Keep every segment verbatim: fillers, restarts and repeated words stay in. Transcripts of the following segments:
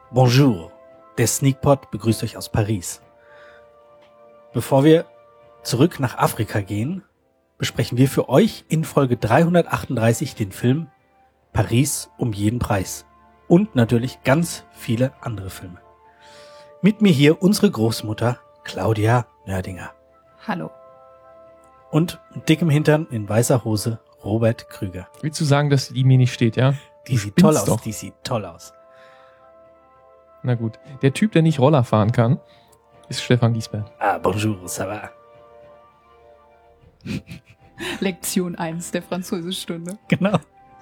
Bonjour, der Sneakpot begrüßt euch aus Paris. Bevor wir zurück nach Afrika gehen, besprechen wir für euch in Folge dreihundertachtunddreißig den Film Paris um jeden Preis und natürlich ganz viele andere Filme. Mit mir hier unsere Großmutter Claudia Nördinger. Hallo. Und mit dickem Hintern in weißer Hose Robert Krüger. Willst du sagen, dass die mir nicht steht, ja? Die Du sieht toll spinnst aus, doch. die sieht toll aus. Na gut. Der Typ, der nicht Roller fahren kann, ist Stefan Giesbert. Ah, bonjour, ça va? Lektion eins der Französischstunde. Genau.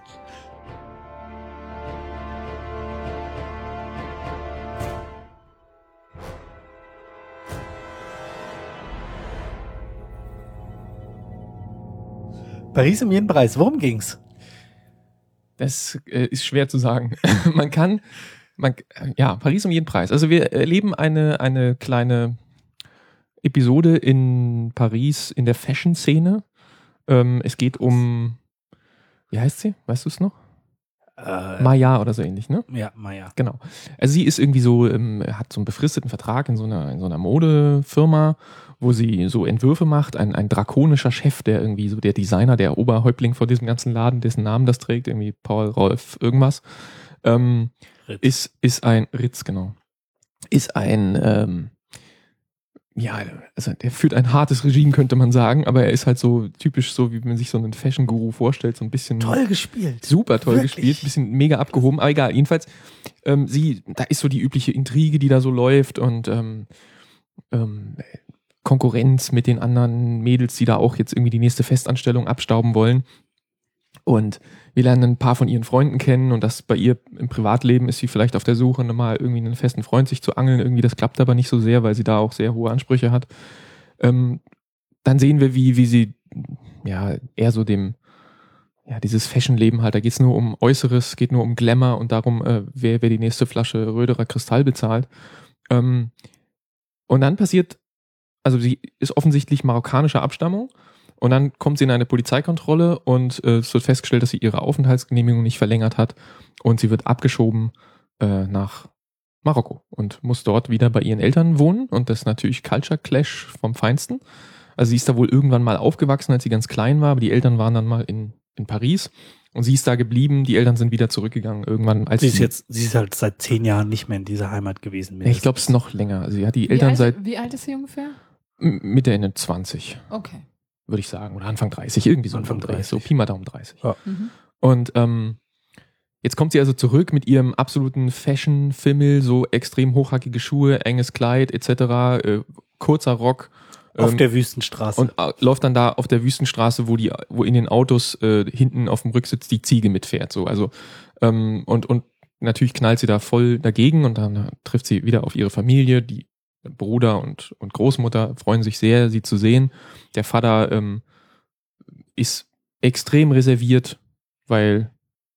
Paris um jeden Preis. Worum ging's? Das äh, ist schwer zu sagen. man kann, man, ja, Paris um jeden Preis. Also wir erleben eine, eine kleine Episode in Paris in der Fashion-Szene. Ähm, es geht um, wie heißt sie? Weißt du es noch? Äh, Maya oder so ähnlich, ne? ja, Maya. Genau. Also sie ist irgendwie so, ähm, hat so einen befristeten Vertrag in so einer, in so einer Modefirma, wo sie so Entwürfe macht. Ein, ein drakonischer Chef, der irgendwie so der Designer, der Oberhäuptling vor diesem ganzen Laden, dessen Namen das trägt, irgendwie Paul Rolf irgendwas, ähm, Ritz. ist, ist ein, Ritz, genau, ist ein, ähm, ja, also der führt ein hartes Regime, könnte man sagen, aber er ist halt so typisch so, wie man sich so einen Fashion-Guru vorstellt, so ein bisschen Toll gespielt. super toll Wirklich? gespielt, bisschen mega abgehoben, aber egal, jedenfalls, ähm, sie, da ist so die übliche Intrige, die da so läuft und ähm, ähm, Konkurrenz mit den anderen Mädels, die da auch jetzt irgendwie die nächste Festanstellung abstauben wollen. Und wir lernen ein paar von ihren Freunden kennen und das bei ihr im Privatleben ist sie vielleicht auf der Suche, mal irgendwie einen festen Freund sich zu angeln. Irgendwie, das klappt aber nicht so sehr, weil sie da auch sehr hohe Ansprüche hat. Ähm, dann sehen wir, wie, wie sie ja eher so dem, ja, dieses Fashion-Leben halt, da geht es nur um Äußeres, geht nur um Glamour und darum, äh, wer, wer die nächste Flasche Röderer Kristall bezahlt. Ähm, und dann passiert, also sie ist offensichtlich marokkanischer Abstammung. Und dann kommt sie in eine Polizeikontrolle und äh, es wird festgestellt, dass sie ihre Aufenthaltsgenehmigung nicht verlängert hat und sie wird abgeschoben äh, nach Marokko und muss dort wieder bei ihren Eltern wohnen und das ist natürlich Culture Clash vom Feinsten. Also sie ist da wohl irgendwann mal aufgewachsen, als sie ganz klein war, aber die Eltern waren dann mal in, in Paris und sie ist da geblieben, die Eltern sind wieder zurückgegangen irgendwann. Als Sie ist sie, jetzt, sie ist halt seit zehn Jahren nicht mehr in dieser Heimat gewesen. ich glaube, es ist noch länger. Also sie hat die Wie Eltern alt, seit wie alt ist sie ungefähr? m- Mitte, Ende zwanzig. Okay. Würde ich sagen, oder Anfang dreißig, irgendwie so Anfang um dreißig, so dreißig. Pi mal Daumen dreißig. Ja. Mhm. Und ähm, jetzt kommt sie also zurück mit ihrem absoluten Fashion-Fimmel, so extrem hochhackige Schuhe, enges Kleid et cetera, äh, kurzer Rock. Auf ähm, der Wüstenstraße. und äh, läuft dann da auf der Wüstenstraße, wo die, wo in den Autos äh, hinten auf dem Rücksitz die Ziege mitfährt. So, also ähm, und und natürlich knallt sie da voll dagegen und dann äh, trifft sie wieder auf ihre Familie, die Bruder und, und Großmutter freuen sich sehr, sie zu sehen. Der Vater ähm, ist extrem reserviert, weil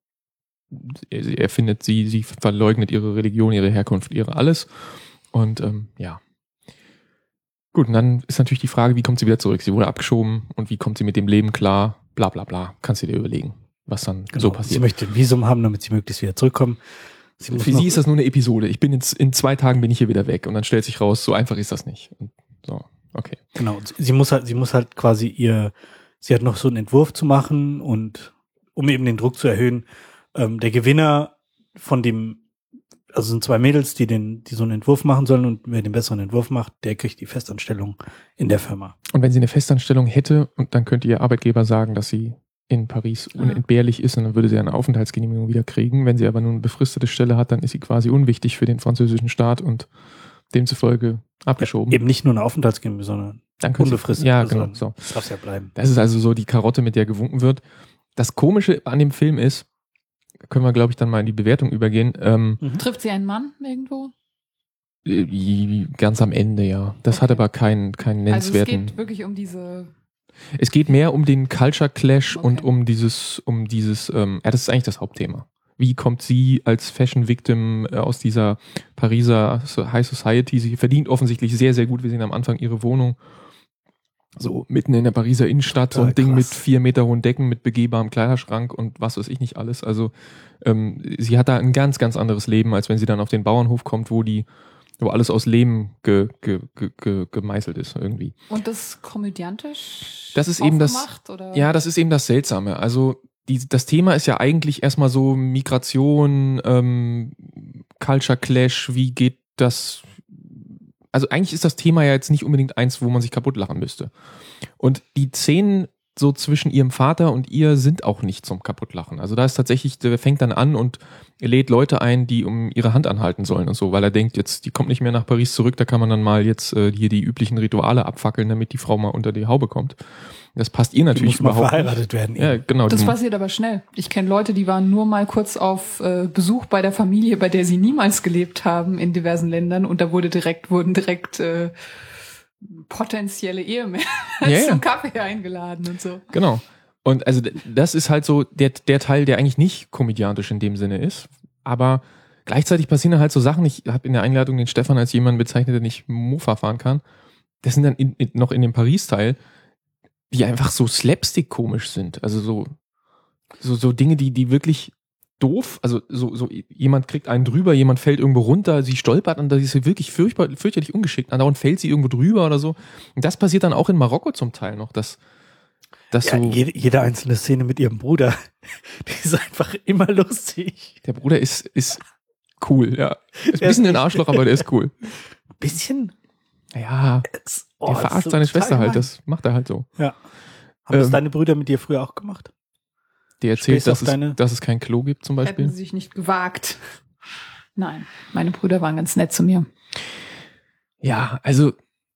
er, er findet, sie, sie verleugnet ihre Religion, ihre Herkunft, ihre alles. Und ähm, ja. Gut, und dann ist natürlich die Frage, wie kommt sie wieder zurück? Sie wurde abgeschoben und wie kommt sie mit dem Leben klar? Bla bla bla. Kannst du dir überlegen, was dann Genau. so Sie passiert. möchte ein Visum haben, damit sie möglichst wieder zurückkommen. Sie muss Für noch- sie ist das nur eine Episode. Ich bin jetzt in zwei Tagen bin ich hier wieder weg und dann stellt sich raus, so einfach ist das nicht. Und so, okay. Genau, und sie muss halt, sie muss halt quasi ihr, sie hat noch so einen Entwurf zu machen und um eben den Druck zu erhöhen, ähm, der Gewinner von dem, also sind zwei Mädels, die den, die so einen Entwurf machen sollen und wer den besseren Entwurf macht, der kriegt die Festanstellung in der Firma. Und wenn sie eine Festanstellung hätte und dann könnte ihr Arbeitgeber sagen, dass sie in Paris Ah. unentbehrlich ist und dann würde sie eine Aufenthaltsgenehmigung wieder kriegen. Wenn sie aber nun eine befristete Stelle hat, dann ist sie quasi unwichtig für den französischen Staat und demzufolge abgeschoben. Eben nicht nur eine Aufenthaltsgenehmigung, sondern Dann könnte unbefristet. Sie, ja, Also genau. So. das darf ja bleiben. Das ist also so die Karotte, mit der gewunken wird. Das Komische an dem Film ist, können wir, glaube ich, dann mal in die Bewertung übergehen, ähm, Trifft sie einen Mann irgendwo? äh, ganz am Ende, ja. Das Okay. hat aber keinen, keinen Also es nennenswerten... geht wirklich um diese... Es geht mehr um den Culture Clash Okay. und um dieses, um dieses, ähm, ja, das ist eigentlich das Hauptthema. Wie kommt sie als Fashion Victim äh, aus dieser Pariser High Society? Sie verdient offensichtlich sehr, sehr gut. Wir sehen am Anfang ihre Wohnung. So mitten in der Pariser Innenstadt, so ein Total Ding mit krass. vier Meter hohen Decken, mit begehbarem Kleiderschrank und was weiß ich nicht alles. Also ähm, sie hat da ein ganz, ganz anderes Leben, als wenn sie dann auf den Bauernhof kommt, wo die, wo alles aus Lehm ge, ge, ge, ge, gemeißelt ist irgendwie. Und das komödiantisch Das ist eben das- aufgemacht, oder? Ja, das ist eben das Seltsame. Also die, das Thema ist ja eigentlich erstmal so Migration, ähm, Culture Clash, wie geht das? Also eigentlich ist das Thema ja jetzt nicht unbedingt eins, wo man sich kaputt lachen müsste. Und die Szenen so zwischen ihrem Vater und ihr sind auch nicht zum Kaputtlachen. Also da ist tatsächlich, der fängt dann an und er lädt Leute ein, die um ihre Hand anhalten sollen und so, weil er denkt, jetzt, die kommt nicht mehr nach Paris zurück, da kann man dann mal jetzt äh, hier die üblichen Rituale abfackeln, damit die Frau mal unter die Haube kommt. Das passt ihr Die natürlich muss mal überhaupt verheiratet werden. nicht. Ja, genau. Das die- passiert aber schnell. Ich kenne Leute, die waren nur mal kurz auf äh, Besuch bei der Familie, bei der sie niemals gelebt haben in diversen Ländern, und da wurde direkt, wurden direkt äh, potenzielle Ehemänner Ja, ja. zum Kaffee eingeladen und so. Genau. Und also d- das ist halt so der, der Teil, der eigentlich nicht komödiantisch in dem Sinne ist. Aber gleichzeitig passieren dann halt so Sachen. Ich habe in der Einladung den Stefan als jemanden bezeichnet, der nicht Mofa fahren kann. Das sind dann in, in, noch in dem Paris-Teil, die einfach so slapstick-komisch sind. Also so, so, so Dinge, die, die wirklich doof, also so, so jemand kriegt einen drüber, jemand fällt irgendwo runter, sie stolpert und da ist sie wirklich furchtbar, fürchterlich ungeschickt. Andauernd fällt sie irgendwo drüber oder so. Und das passiert dann auch in Marokko zum Teil noch, dass, dass Ja, so, jede, jede einzelne Szene mit ihrem Bruder, die ist einfach immer lustig. der Bruder ist, ist cool, ja. Ist ein Der bisschen ist ein Arschloch, aber der ist cool. Bisschen. Ja, Ist- der oh, verarscht ist so seine total Schwester halt, gemein. das macht er halt so. Ja. Haben das Ähm, deine Brüder mit dir früher auch gemacht? Der erzählt, Stehst du dass auf es, deine- dass es kein Klo gibt zum Hätten Beispiel. sie sich nicht gewagt. Nein, meine Brüder waren ganz nett zu mir. Ja, also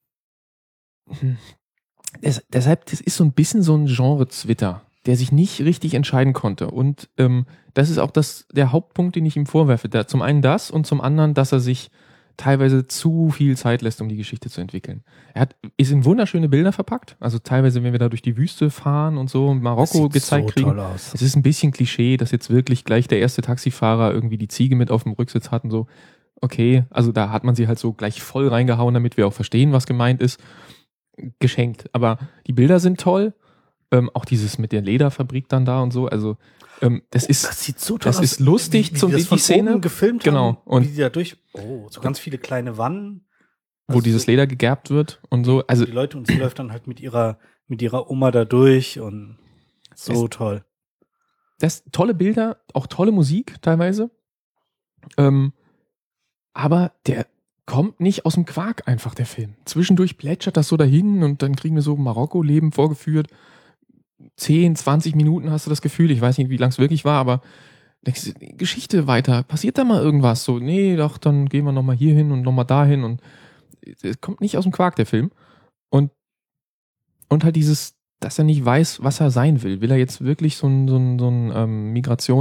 hm, des, deshalb, das ist so ein bisschen so ein Genre-Zwitter, der sich nicht richtig entscheiden konnte. Und ähm, das ist auch das, der Hauptpunkt, den ich ihm vorwerfe. Da, zum einen das und zum anderen, dass er sich teilweise zu viel Zeit lässt, um die Geschichte zu entwickeln. Er hat, ist in wunderschöne Bilder verpackt. Also teilweise, wenn wir da durch die Wüste fahren und so und Marokko Das sieht gezeigt so kriegen. toll aus. Es ist ein bisschen Klischee, dass jetzt wirklich gleich der erste Taxifahrer irgendwie die Ziege mit auf dem Rücksitz hat und so. Okay, also da hat man sie halt so gleich voll reingehauen, damit wir auch verstehen, was gemeint ist. Geschenkt. Aber die Bilder sind toll. Ähm, auch dieses mit der Lederfabrik dann da und so. Also ähm, das ist, Das sieht so toll das aus. ist lustig wie, wie zum- die, das die von Szene. oben gefilmt Genau. haben. Und- wie die da durch. Oh, so ganz viele kleine Wannen. wo Also dieses so- Leder gegerbt wird und so. Also die Leute, und sie läuft dann halt mit ihrer mit ihrer Oma da durch und so Es- toll. das tolle Bilder, auch tolle Musik teilweise. Ähm, aber der kommt nicht aus dem Quark einfach, der Film. Zwischendurch plätschert das so dahin und dann kriegen wir so Marokko-Leben vorgeführt. zehn, zwanzig Minuten hast du das Gefühl, ich weiß nicht, wie lang es wirklich war, aber denkst du, Geschichte weiter, passiert da mal irgendwas? So, nee, doch, dann gehen wir nochmal hier hin und nochmal dahin und es kommt nicht aus dem Quark, der Film. Und, und halt dieses, dass er nicht weiß, was er sein will. Will er jetzt wirklich so ein, so ein, so ein ähm,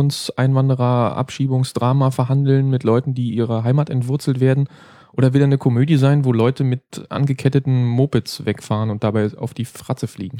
Migrationseinwanderer-Abschiebungsdrama verhandeln mit Leuten, die ihrer Heimat entwurzelt werden? Oder will er eine Komödie sein, wo Leute mit angeketteten Mopeds wegfahren und dabei auf die Fratze fliegen?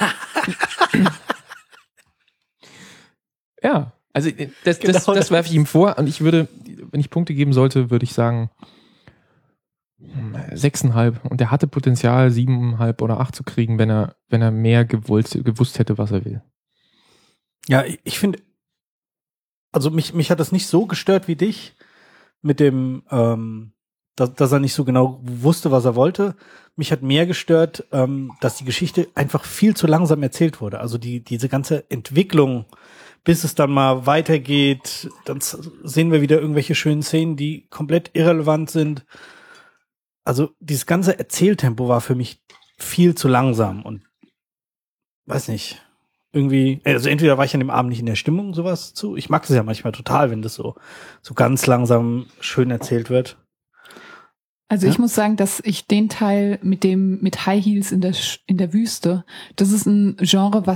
Ja, also das, Genau das, das das. werfe ich ihm vor und ich würde, wenn ich Punkte geben sollte, würde ich sagen sechseinhalb. Und er hatte Potenzial, siebeneinhalb oder acht zu kriegen, wenn er, wenn er mehr gewollt, gewusst hätte, was er will. Ja, ich, ich finde, also mich, mich hat das nicht so gestört wie dich mit dem, ähm, dass, dass er nicht so genau wusste, was er wollte. Mich hat mehr gestört, ähm, dass die Geschichte einfach viel zu langsam erzählt wurde. Also die, diese ganze Entwicklung, bis es dann mal weitergeht, dann z- sehen wir wieder irgendwelche schönen Szenen, die komplett irrelevant sind. Also dieses ganze Erzähltempo war für mich viel zu langsam und weiß nicht, irgendwie, also entweder war ich an dem Abend nicht in der Stimmung, sowas zu. Ich mag das ja manchmal total, wenn das so, so ganz langsam schön erzählt wird. Also Ja? ich muss sagen, dass ich den Teil mit dem mit High Heels in der Sch- in der Wüste, das ist ein Genre, was ich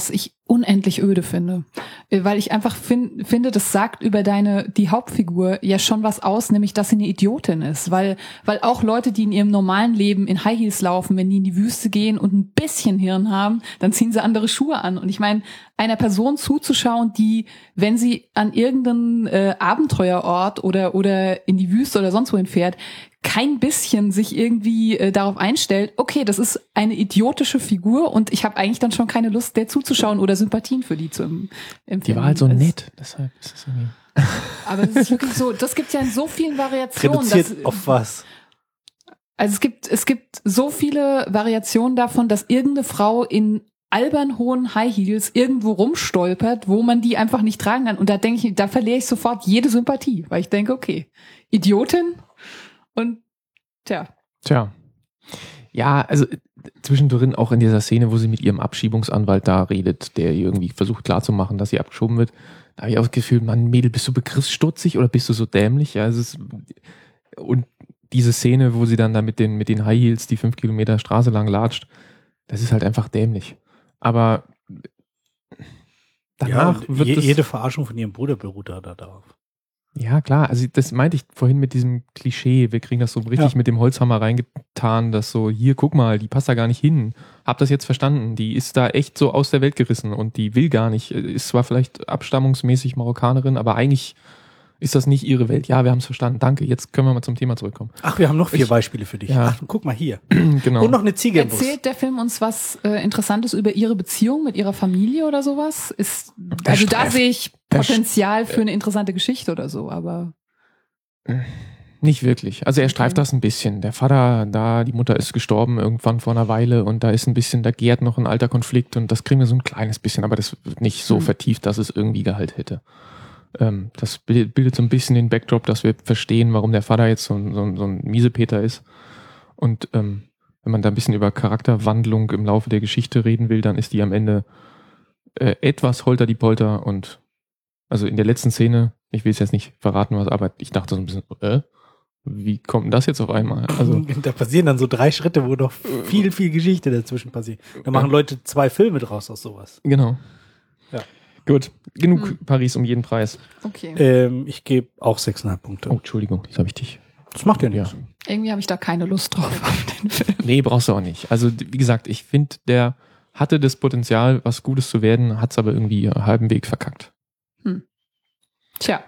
unendlich öde finde. Weil ich einfach fin- finde, das sagt über deine, die Hauptfigur ja schon was aus, nämlich, dass sie eine Idiotin ist. Weil, weil auch Leute, die in ihrem normalen Leben in High Heels laufen, wenn die in die Wüste gehen und ein bisschen Hirn haben, dann ziehen sie andere Schuhe an. Und ich meine, einer Person zuzuschauen, die, wenn sie an irgendeinen äh, Abenteuerort oder, oder in die Wüste oder sonst wohin fährt, kein bisschen sich irgendwie äh, darauf einstellt, okay, das ist eine idiotische Figur und ich habe eigentlich dann schon keine Lust, der zuzuschauen oder Sympathien für die zu em- empfinden. Die war halt so nett, deshalb ist es irgendwie... Aber es ist wirklich so, das gibt's ja in so vielen Variationen. Reduziert dass, auf was? Also es gibt, es gibt so viele Variationen davon, dass irgendeine Frau in albern hohen High Heels irgendwo rumstolpert, wo man die einfach nicht tragen kann. Und da denke ich, da verliere ich sofort jede Sympathie, weil ich denke, okay, Idiotin und tja. Tja. Ja, also zwischendrin auch in dieser Szene, wo sie mit ihrem Abschiebungsanwalt da redet, der ihr irgendwie versucht klarzumachen, dass sie abgeschoben wird, da habe ich auch das Gefühl, Mann, Mädel, bist du begriffsstutzig oder bist du so dämlich? Ja, es ist, und diese Szene, wo sie dann da mit den, mit den High Heels die fünf Kilometer Straße lang latscht, das ist halt einfach dämlich. Aber danach ja, wird je, das, jede Verarschung von ihrem Bruder beruht da darauf. ja, klar, also das meinte ich vorhin mit diesem Klischee, wir kriegen das so richtig Ja. mit dem Holzhammer reingetan, dass so, hier, guck mal, die passt da gar nicht hin. Hab das jetzt verstanden, die ist da echt so aus der Welt gerissen und die will gar nicht, ist zwar vielleicht abstammungsmäßig Marokkanerin, aber eigentlich ist das nicht ihre Welt. Ja, wir haben es verstanden, danke, jetzt können wir mal zum Thema zurückkommen. Ach, wir haben noch vier Ich- Beispiele für dich. Ja. Ach, guck mal hier. Genau. Und noch eine Ziege im Bus. Erzählt der Film uns was äh, Interessantes über ihre Beziehung mit ihrer Familie oder sowas? Ist, also da streift- sehe ich er sch- Potenzial für eine interessante Geschichte oder so, aber Nicht wirklich. Also er streift Okay. das ein bisschen. Der Vater da, die Mutter ist gestorben irgendwann vor einer Weile und da ist ein bisschen, da gärt noch ein alter Konflikt und das kriegen wir so ein kleines bisschen, aber das wird nicht so Hm. vertieft, dass es irgendwie Gehalt hätte. Ähm, das bildet, bildet so ein bisschen den Backdrop, dass wir verstehen, warum der Vater jetzt so ein, so ein, so ein Miesepeter ist. Und ähm, wenn man da ein bisschen über Charakterwandlung im Laufe der Geschichte reden will, dann ist die am Ende äh, etwas holter die Polter und also in der letzten Szene, ich will es jetzt nicht verraten, was, aber ich dachte so ein bisschen, äh, wie kommt denn das jetzt auf einmal? Also Da passieren dann so drei Schritte, wo noch viel, viel Geschichte dazwischen passiert. Da machen Leute zwei Filme draus aus sowas. genau. Ja. Gut, genug Hm. Paris um jeden Preis. okay. Ähm, ich gebe auch sechseinhalb Punkte. Oh, Entschuldigung, jetzt habe ich dich. Das macht ja Ja. nichts. Irgendwie habe ich da keine Lust drauf auf den Film. Nee, brauchst du auch nicht. Also wie gesagt, ich finde, der hatte das Potenzial, was Gutes zu werden, hat es aber irgendwie einen halben Weg verkackt. Tja,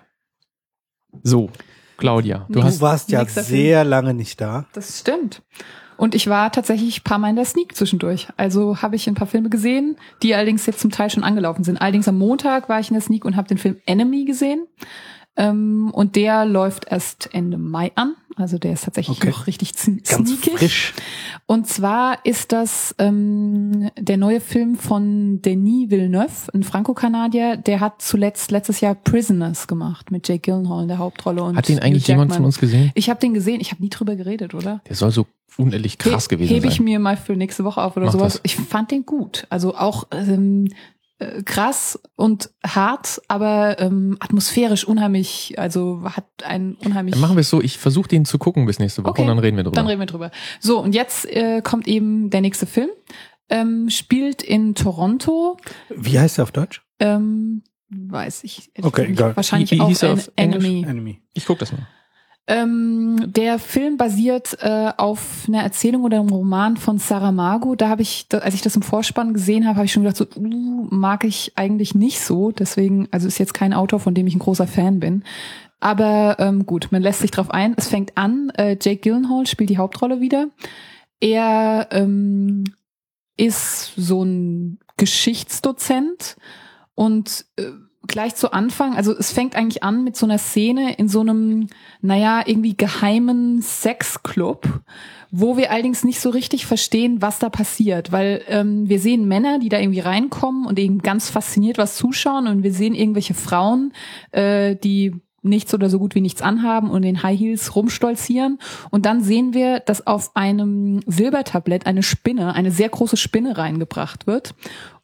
So, Claudia, du Du Du hast... warst ja nächster sehr lange nicht da. das stimmt. Und ich war tatsächlich ein paar Mal in der Sneak zwischendurch. Also habe ich ein paar Filme gesehen, die allerdings jetzt zum Teil schon angelaufen sind. Allerdings am Montag war ich in der Sneak und habe den Film Enemy gesehen. Ähm, und der läuft erst Ende Mai an. Also der ist tatsächlich Okay. noch richtig sn- Ganz sneakig. frisch. Und zwar ist das ähm, der neue Film von Denis Villeneuve, ein Franco-Kanadier. Der hat zuletzt letztes Jahr Prisoners gemacht mit Jake Gyllenhaal in der Hauptrolle. Und Hat den eigentlich Hugh jemand Jackman. von uns gesehen? Ich habe den gesehen. Ich habe nie drüber geredet, oder? Der soll so unendlich krass He- gewesen Hebe ich sein. mir mal für nächste Woche auf oder Mach sowas. das. Ich fand den gut. Also auch ähm, äh, krass und hart, aber ähm, atmosphärisch unheimlich, also hat einen unheimlich... Dann machen wir es so, ich versuche den zu gucken bis nächste Woche Okay, und dann reden wir drüber. Dann reden wir drüber. So, und jetzt äh, kommt eben der nächste Film. Ähm, spielt in Toronto. Wie heißt der auf Deutsch? Ähm, weiß ich. ehrlich Okay, gesagt egal. nicht. Wahrscheinlich Wie- wie auch hieß er en auf Englisch? Enemy. Enemy. Ich gucke das mal. Ähm, der Film basiert äh, auf einer Erzählung oder einem Roman von Saramago. Da habe ich, da, als ich das im Vorspann gesehen habe, habe ich schon gedacht, so, uh, mag ich eigentlich nicht so. Deswegen, also ist jetzt kein Autor, von dem ich ein großer Fan bin. Aber ähm, gut, man lässt sich drauf ein. Es fängt an, äh, Jake Gyllenhaal spielt die Hauptrolle wieder. Er ähm, ist so ein Geschichtsdozent und äh, gleich zu Anfang, also es fängt eigentlich an mit so einer Szene in so einem, naja, irgendwie geheimen Sexclub, wo wir allerdings nicht so richtig verstehen, was da passiert, weil ähm, wir sehen Männer, die da irgendwie reinkommen und eben ganz fasziniert was zuschauen und wir sehen irgendwelche Frauen, äh, die nichts oder so gut wie nichts anhaben und in High Heels rumstolzieren. Und dann sehen wir, dass auf einem Silbertablett eine Spinne, eine sehr große Spinne reingebracht wird.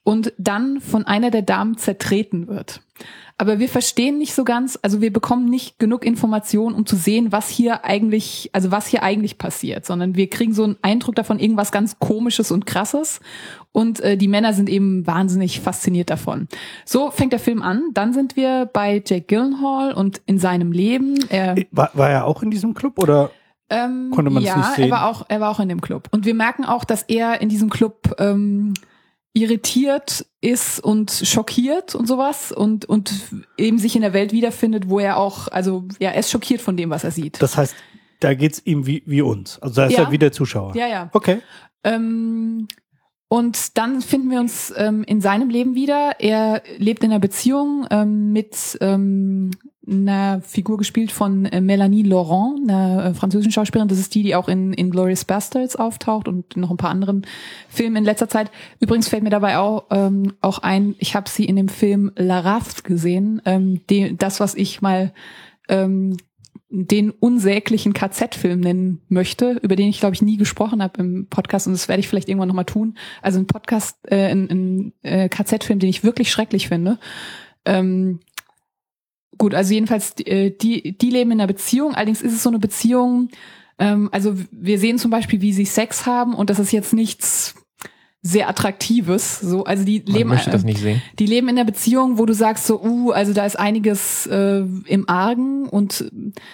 und dann von einer der Damen zertreten wird. Aber wir verstehen nicht so ganz, also wir bekommen nicht genug Informationen, um zu sehen, was hier eigentlich, also was hier eigentlich passiert, sondern wir kriegen so einen Eindruck davon, irgendwas ganz Komisches und Krasses, und äh, die Männer sind eben wahnsinnig fasziniert davon. So fängt der Film an, dann sind wir bei Jake Gyllenhaal und in seinem Leben. Er, war, war er auch in diesem Club oder ähm, konnte man es ja, nicht sehen? Ja, er war auch, er war auch in dem Club. Und wir merken auch, dass er in diesem Club ähm, irritiert ist und schockiert und sowas und und eben sich in der Welt wiederfindet, wo er auch, also ja, er ist schockiert von dem, was er sieht. Das heißt, da geht's ihm wie wie uns. Also da ist ja. er wie der Zuschauer. Ja, ja. Okay. Ähm, und dann finden wir uns ähm, in seinem Leben wieder. Er lebt in einer Beziehung ähm, mit ähm, einer Figur gespielt von äh, Mélanie Laurent, einer äh, französischen Schauspielerin. Das ist die, die auch in Inglourious Basterds auftaucht und noch ein paar anderen Filmen in letzter Zeit. Übrigens fällt mir dabei auch, ähm, auch ein, ich habe sie in dem Film La Rafle gesehen, ähm, die, das, was ich mal ähm, den unsäglichen K Z-Film nennen möchte, über den ich, glaube ich, nie gesprochen habe im Podcast, und das werde ich vielleicht irgendwann nochmal tun. Also ein Podcast, äh, ein, ein äh, K Z-Film, den ich wirklich schrecklich finde. Ähm, gut, also jedenfalls, die, die, die leben in einer Beziehung, allerdings ist es so eine Beziehung, ähm, also wir sehen zum Beispiel, wie sie Sex haben, und das ist jetzt nichts sehr Attraktives, so, also die Man leben, möchte das nicht sehen. Die leben in der Beziehung, wo du sagst so, uh, also da ist einiges äh, im Argen, und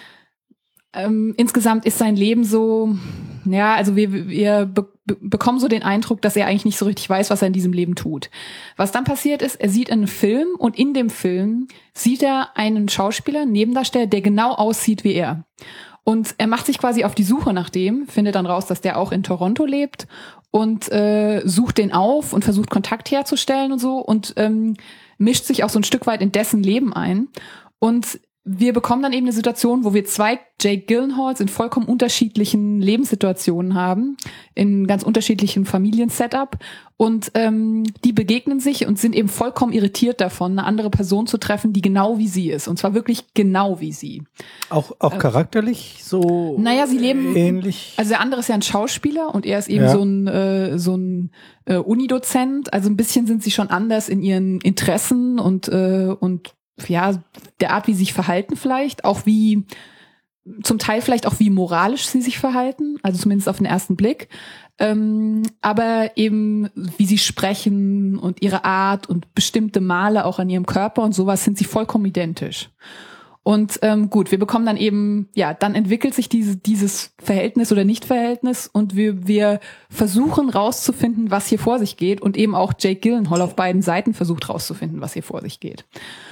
ähm, insgesamt ist sein Leben so, ja, also wir, wir be- be- bekommen so den Eindruck, dass er eigentlich nicht so richtig weiß, was er in diesem Leben tut. Was dann passiert ist, er sieht einen Film, und in dem Film sieht er einen Schauspieler, einen Nebendarsteller, der genau aussieht wie er. Und er macht sich quasi auf die Suche nach dem, findet dann raus, dass der auch in Toronto lebt, und äh, sucht den auf und versucht Kontakt herzustellen und so, und ähm, mischt sich auch so ein Stück weit in dessen Leben ein. Und wir bekommen dann eben eine Situation, wo wir zwei Jake Gyllenhaals in vollkommen unterschiedlichen Lebenssituationen haben, in ganz unterschiedlichen Familiensetup, und ähm, die begegnen sich und sind eben vollkommen irritiert davon, eine andere Person zu treffen, die genau wie sie ist, und zwar wirklich genau wie sie. Auch auch charakterlich so naja, sie leben ähnlich. Also der andere ist ja ein Schauspieler und er ist eben Ja. so ein äh, so ein äh, Unidozent. Also ein bisschen sind sie schon anders in ihren Interessen und äh, und ja, der Art, wie sie sich verhalten vielleicht, auch wie, zum Teil vielleicht auch wie moralisch sie sich verhalten, also zumindest auf den ersten Blick, ähm, aber eben wie sie sprechen und ihre Art und bestimmte Male auch an ihrem Körper und sowas sind sie vollkommen identisch. Und ähm, gut, wir bekommen dann eben, ja, dann entwickelt sich diese, dieses Verhältnis oder Nicht-Verhältnis, und wir, wir versuchen rauszufinden, was hier vor sich geht, und eben auch Jake Gyllenhaal auf beiden Seiten versucht rauszufinden, was hier vor sich geht.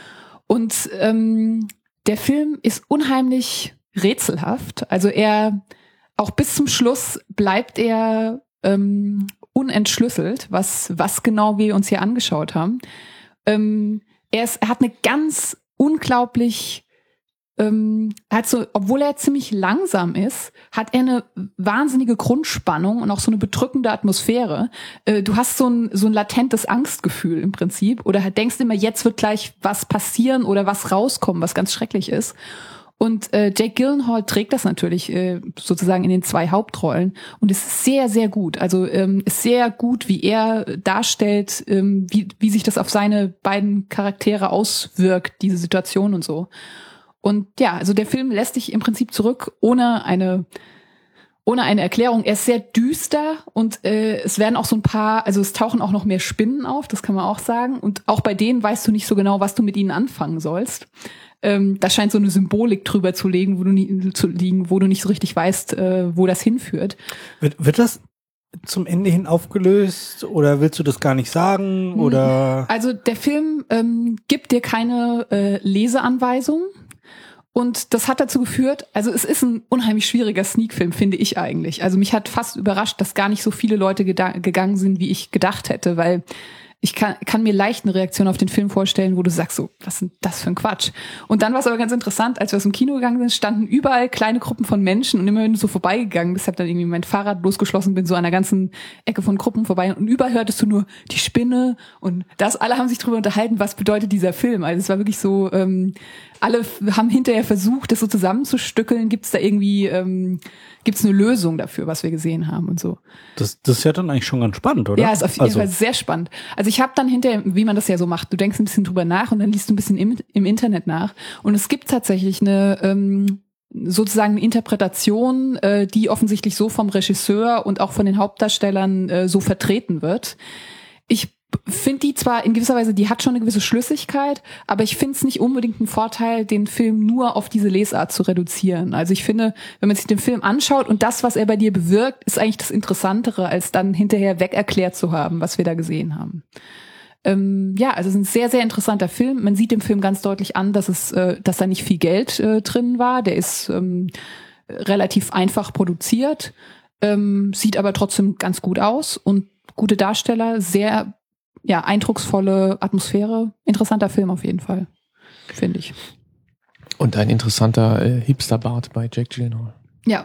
Und ähm, der Film ist unheimlich rätselhaft. Also er, auch bis zum Schluss bleibt er ähm, unentschlüsselt, was was genau wir uns hier angeschaut haben. Ähm, er, ist, er hat eine ganz unglaublich, ähm, er hat so, obwohl er ziemlich langsam ist, hat er eine wahnsinnige Grundspannung und auch so eine bedrückende Atmosphäre. Äh, du hast so ein so ein latentes Angstgefühl im Prinzip, oder denkst immer, jetzt wird gleich was passieren oder was rauskommen, was ganz schrecklich ist. Und äh, Jake Gyllenhaal trägt das natürlich äh, sozusagen in den zwei Hauptrollen, und es ist sehr, sehr gut. Also ähm, ist sehr gut, wie er darstellt, ähm, wie wie sich das auf seine beiden Charaktere auswirkt, diese Situation und so. Und ja, also der Film lässt dich im Prinzip zurück ohne eine ohne eine Erklärung. Er ist sehr düster, und äh, es werden auch so ein paar, also es tauchen auch noch mehr Spinnen auf, das kann man auch sagen. Und auch bei denen weißt du nicht so genau, was du mit ihnen anfangen sollst. Ähm, da scheint so eine Symbolik drüber zu liegen, wo du nie, zu liegen, wo du nicht so richtig weißt, äh, wo das hinführt. Wird, wird das zum Ende hin aufgelöst, oder willst du das gar nicht sagen? Oder Also der Film ähm, gibt dir keine äh, Leseanweisung. Und das hat dazu geführt, also es ist ein unheimlich schwieriger Sneak-Film, finde ich eigentlich. Also mich hat fast überrascht, dass gar nicht so viele Leute geda- gegangen sind, wie ich gedacht hätte, weil ich kann, kann mir leicht eine Reaktion auf den Film vorstellen, wo du sagst so, was ist denn das für ein Quatsch? Und dann war es aber ganz interessant, als wir aus dem Kino gegangen sind, standen überall kleine Gruppen von Menschen, und immer wenn du so vorbeigegangen bist, hab dann irgendwie mein Fahrrad losgeschlossen, bin so an der ganzen Ecke von Gruppen vorbei, und überall hörtest du nur die Spinne und das, alle haben sich drüber unterhalten, was bedeutet dieser Film. Also es war wirklich so, ähm, alle haben hinterher versucht, das so zusammenzustückeln, gibt's da irgendwie, ähm, gibt's eine Lösung dafür, was wir gesehen haben und so. Das, das ist ja dann eigentlich schon ganz spannend, oder? Ja, ist auf jeden also. Fall sehr spannend. Also Also ich habe dann hinterher, wie man das ja so macht, du denkst ein bisschen drüber nach und dann liest du ein bisschen im, im Internet nach. Und es gibt tatsächlich eine ähm, sozusagen eine Interpretation, äh, die offensichtlich so vom Regisseur und auch von den Hauptdarstellern äh, so vertreten wird. Ich finde die zwar in gewisser Weise, die hat schon eine gewisse Schlüssigkeit, aber ich finde es nicht unbedingt ein Vorteil, den Film nur auf diese Lesart zu reduzieren. Also ich finde, wenn man sich den Film anschaut und das, was er bei dir bewirkt, ist eigentlich das Interessantere, als dann hinterher weg erklärt zu haben, was wir da gesehen haben. Ähm, ja, also es ist ein sehr, sehr interessanter Film. Man sieht dem Film ganz deutlich an, dass es, äh, dass da nicht viel Geld äh, drin war. Der ist ähm, relativ einfach produziert, ähm, sieht aber trotzdem ganz gut aus und gute Darsteller, sehr ja, eindrucksvolle Atmosphäre. Interessanter Film auf jeden Fall, finde ich. Und ein interessanter äh, Hipster-Bart bei Jake Gyllenhaal. Ja.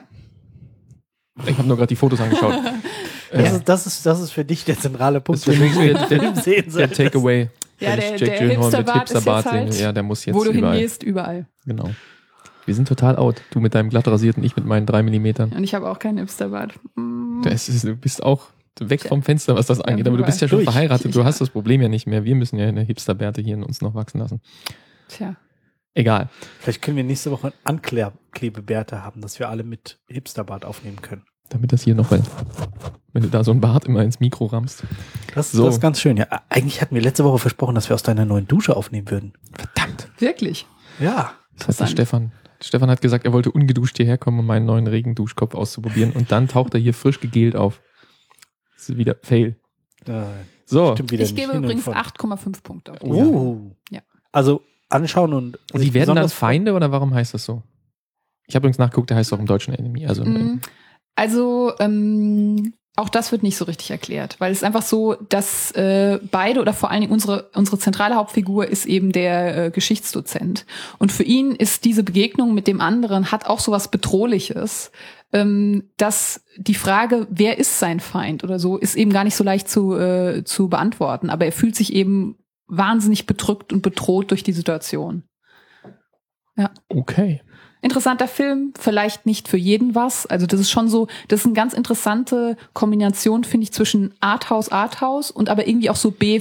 Ich habe nur gerade die Fotos angeschaut. Das, ist, das, ist, das ist für dich der zentrale Punkt, den du der, der, Film sehen der Takeaway. Ja, Wenn der, ich Jake der Gyllenhaal mit Hipster-Bart ist Hipster-Bart jetzt halt, sehe, ja, der muss jetzt wo du überall. hingehst, überall. Genau. Wir sind total out. Du mit deinem glatt rasierten, ich mit meinen drei Millimetern. Und ich habe auch keinen Hipster-Bart. Mm. Das ist, du bist auch weg vom Fenster, was das angeht. Aber du bist ja schon Durch. verheiratet. Du hast das Problem ja nicht mehr. Wir müssen ja eine Hipsterbärte hier in uns noch wachsen lassen. Tja. Egal. Vielleicht können wir nächste Woche Anklebebärte haben, dass wir alle mit Hipsterbart aufnehmen können. Damit das hier noch, wenn, wenn du da so ein Bart immer ins Mikro rammst. Das, So. das ist ganz schön. Ja, eigentlich hatten wir letzte Woche versprochen, dass wir aus deiner neuen Dusche aufnehmen würden. Verdammt. Wirklich? Ja. Das hat der Stefan. Stefan hat gesagt, er wollte ungeduscht hierher kommen, um meinen neuen Regenduschkopf auszuprobieren. Und dann taucht er hier frisch gegelt auf. Das ist wieder Fail. Äh, So. stimmt wieder Ich nicht. gebe Hin und übrigens von. acht Komma fünf Punkte auf. Oh ja. Oh. Ja. Also anschauen und Sie sich werden dann besonders- Feinde oder warum heißt das so? Ich habe übrigens nachgeguckt, der heißt auch im Deutschen Enemy. Also Mhm. Also ähm, auch das wird nicht so richtig erklärt, weil es ist einfach so, dass äh, beide oder vor allen Dingen unsere unsere zentrale Hauptfigur ist eben der äh, Geschichtsdozent und für ihn ist diese Begegnung mit dem anderen hat auch so was Bedrohliches, ähm, dass die Frage, wer ist sein Feind oder so, ist eben gar nicht so leicht zu äh, zu beantworten, aber er fühlt sich eben wahnsinnig bedrückt und bedroht durch die Situation. Ja. okay. Interessanter Film, vielleicht nicht für jeden was. Also das ist schon so, das ist eine ganz interessante Kombination, finde ich, zwischen Arthouse, Arthouse und aber irgendwie auch so B,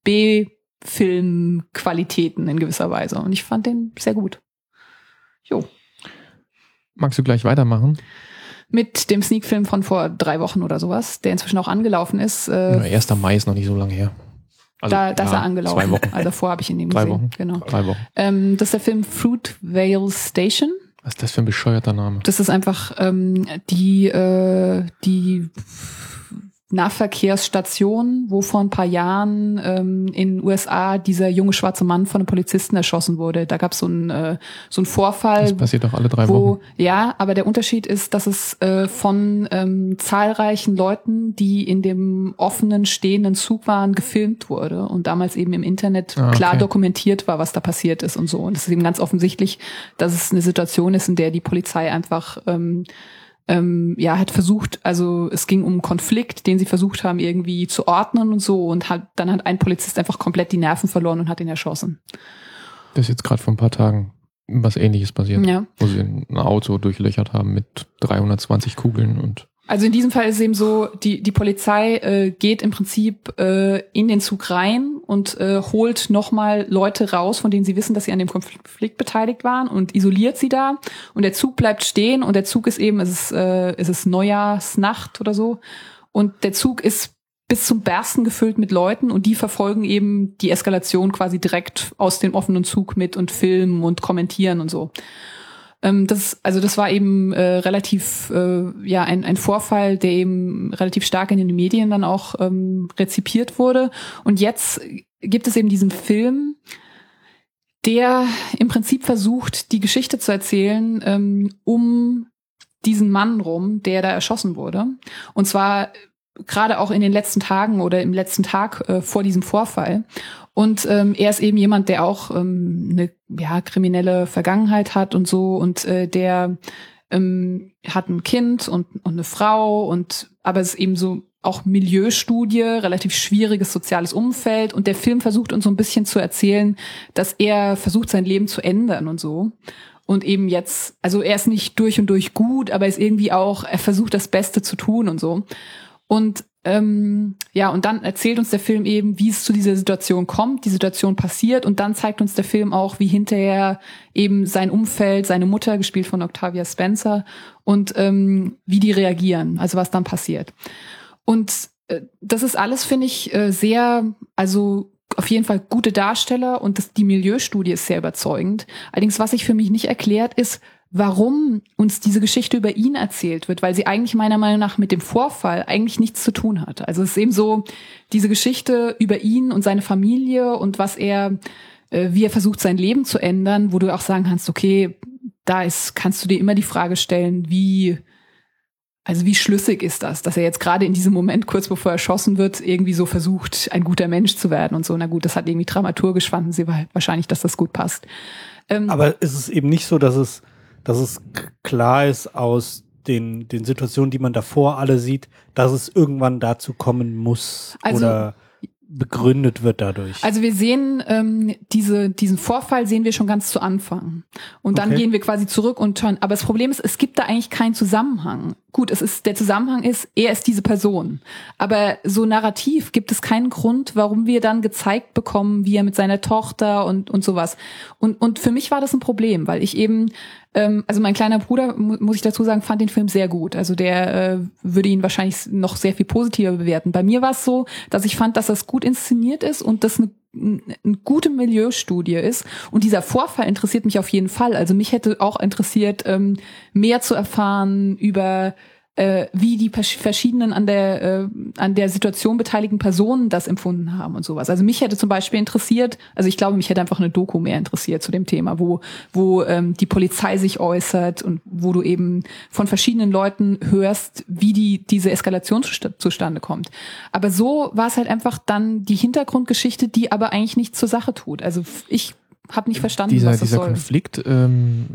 B-Film-Qualitäten in gewisser Weise. Und ich fand den sehr gut. Jo. Magst du gleich weitermachen? Mit dem Sneak-Film von vor drei Wochen oder sowas, der inzwischen auch angelaufen ist. Äh, Ja, erster Mai ist noch nicht so lange her. Also, da, das ja, ist er angelaufen. Zwei Wochen. Also davor habe ich ihn eben Drei gesehen. Wochen. Genau. Drei Wochen. Ähm, das ist der Film Fruitvale Station. Was ist das für ein bescheuerter Name? Das ist einfach ähm, die äh, die Nahverkehrsstation, wo vor ein paar Jahren ähm, in den U S A dieser junge schwarze Mann von einem Polizisten erschossen wurde. Da gab es so einen äh, so einen Vorfall. Das passiert doch alle drei wo, Wochen. Ja, aber der Unterschied ist, dass es äh, von ähm, zahlreichen Leuten, die in dem offenen, stehenden Zug waren, gefilmt wurde und damals eben im Internet Ah, okay. klar dokumentiert war, was da passiert ist und so. Und es ist eben ganz offensichtlich, dass es eine Situation ist, in der die Polizei einfach ähm, ähm, ja hat versucht, also es ging um einen Konflikt, den sie versucht haben irgendwie zu ordnen und so und hat dann hat ein Polizist einfach komplett die Nerven verloren und hat ihn erschossen. Das ist jetzt gerade vor ein paar Tagen was Ähnliches passiert. Ja. Wo sie ein Auto durchlöchert haben mit dreihundertzwanzig Kugeln und Also in diesem Fall ist es eben so, die die Polizei äh, geht im Prinzip äh, in den Zug rein und äh, holt nochmal Leute raus, von denen sie wissen, dass sie an dem Konflikt beteiligt waren und isoliert sie da. Und der Zug bleibt stehen und der Zug ist eben, es ist, äh, es ist Neujahrsnacht oder so. Und der Zug ist bis zum Bersten gefüllt mit Leuten und die verfolgen eben die Eskalation quasi direkt aus dem offenen Zug mit und filmen und kommentieren und so. Das, also das war eben äh, relativ äh, ja ein, ein Vorfall, der eben relativ stark in den Medien dann auch ähm, rezipiert wurde. Und jetzt gibt es eben diesen Film, der im Prinzip versucht, die Geschichte zu erzählen ähm, um diesen Mann rum, der da erschossen wurde. Und zwar gerade auch in den letzten Tagen oder im letzten Tag äh, vor diesem Vorfall. Und ähm, er ist eben jemand, der auch ähm, eine ja, kriminelle Vergangenheit hat und so. Und äh, der ähm, hat ein Kind und, und eine Frau. Und aber es ist eben so auch Milieustudie, relativ schwieriges soziales Umfeld. Und der Film versucht uns so ein bisschen zu erzählen, dass er versucht, sein Leben zu ändern und so. Und eben jetzt, also er ist nicht durch und durch gut, aber er ist irgendwie auch, er versucht das Beste zu tun und so. Und ähm, ja, und dann erzählt uns der Film eben, wie es zu dieser Situation kommt, die Situation passiert und dann zeigt uns der Film auch, wie hinterher eben sein Umfeld, seine Mutter, gespielt von Octavia Spencer, und ähm, wie die reagieren, also was dann passiert. Und äh, das ist alles, finde ich, äh, sehr, also auf jeden Fall gute Darsteller und das, die Milieustudie ist sehr überzeugend. Allerdings, was sich für mich nicht erklärt, ist, warum uns diese Geschichte über ihn erzählt wird, weil sie eigentlich meiner Meinung nach mit dem Vorfall eigentlich nichts zu tun hat. Also es ist eben so, diese Geschichte über ihn und seine Familie und was er, äh, wie er versucht, sein Leben zu ändern, wo du auch sagen kannst, okay, da ist, kannst du dir immer die Frage stellen, wie, also wie schlüssig ist das, dass er jetzt gerade in diesem Moment, kurz bevor er erschossen wird, irgendwie so versucht, ein guter Mensch zu werden und so. Na gut, das hat irgendwie dramaturgisch, fanden sie wahrscheinlich, dass das gut passt. Ähm, Aber ist es eben nicht so, dass es dass es k- klar ist aus den, den Situationen, die man davor alle sieht, dass es irgendwann dazu kommen muss Also- oder begründet wird dadurch. Also wir sehen ähm, diese, diesen Vorfall sehen wir schon ganz zu Anfang. Und dann Okay. gehen wir quasi zurück und schauen. Aber das Problem ist, es gibt da eigentlich keinen Zusammenhang. Gut, es ist, der Zusammenhang ist, er ist diese Person. Aber so narrativ gibt es keinen Grund, warum wir dann gezeigt bekommen, wie er mit seiner Tochter und, und sowas. Und, und für mich war das ein Problem, weil ich eben, ähm, also mein kleiner Bruder, mu- muss ich dazu sagen, fand den Film sehr gut. Also der äh, würde ihn wahrscheinlich noch sehr viel positiver bewerten. Bei mir war es so, dass ich fand, dass das gut inszeniert ist und das eine eine gute Milieustudie ist. Und dieser Vorfall interessiert mich auf jeden Fall. Also mich hätte auch interessiert, ähm, mehr zu erfahren über äh, wie die pers- verschiedenen an der äh, an der Situation beteiligten Personen das empfunden haben und sowas. Also mich hätte zum Beispiel interessiert, also ich glaube, mich hätte einfach eine Doku mehr interessiert zu dem Thema, wo wo ähm, die Polizei sich äußert und wo du eben von verschiedenen Leuten hörst, wie die diese Eskalation zusta- zustande kommt. Aber so war es halt einfach dann die Hintergrundgeschichte, die aber eigentlich nichts zur Sache tut. Also f- ich habe nicht verstanden, dieser, was das dieser soll. Konflikt, ähm,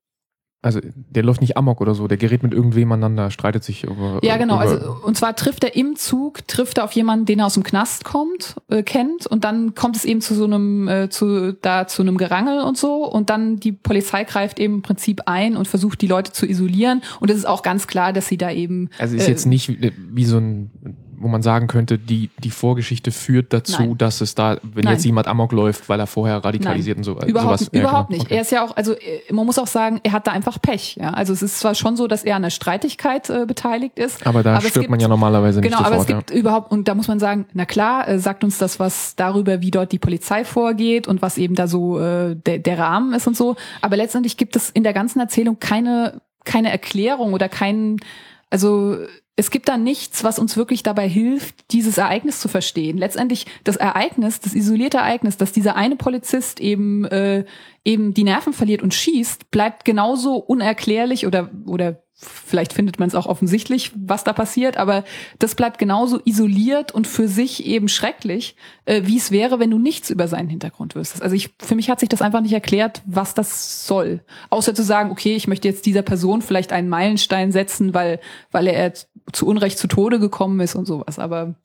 also der läuft nicht amok oder so, der gerät mit irgendwem aneinander, streitet sich über. Ja, genau. Über, Also und zwar trifft er im Zug, trifft er auf jemanden, den er aus dem Knast kommt, äh, kennt, und dann kommt es eben zu so einem, äh, zu da zu einem Gerangel und so, und dann die Polizei greift eben im Prinzip ein und versucht, die Leute zu isolieren. Und es ist auch ganz klar, dass sie da eben. also ist äh, jetzt nicht wie, wie so ein, wo man sagen könnte, die die Vorgeschichte führt dazu, Nein. dass es da, wenn Nein. jetzt jemand amok läuft, weil er vorher radikalisiert Nein, und so. Überhaupt, sowas. Ja, überhaupt genau. nicht. Okay. Er ist ja auch, also äh, man muss auch sagen, er hat da einfach Pech. Ja, also es ist zwar schon so, dass er an der Streitigkeit äh, beteiligt ist, Aber da aber es stirbt gibt- man ja normalerweise nicht Genau, aber es sofort. gibt überhaupt, und da muss man sagen, na klar, äh, sagt uns das was darüber, wie dort die Polizei vorgeht und was eben da so äh, der, der Rahmen ist und so. Aber letztendlich gibt es in der ganzen Erzählung keine keine Erklärung oder keinen, also es gibt da nichts, was uns wirklich dabei hilft, dieses Ereignis zu verstehen. Letztendlich das Ereignis, das isolierte Ereignis, dass dieser eine Polizist eben äh, eben die Nerven verliert und schießt, bleibt genauso unerklärlich oder oder vielleicht findet man es auch offensichtlich, was da passiert, aber das bleibt genauso isoliert und für sich eben schrecklich, äh, wie es wäre, wenn du nichts über seinen Hintergrund wüsstest. Also ich, für mich hat sich das einfach nicht erklärt, was das soll. Außer zu sagen, okay, ich möchte jetzt dieser Person vielleicht einen Meilenstein setzen, weil, weil er zu Unrecht zu Tode gekommen ist und sowas. Aber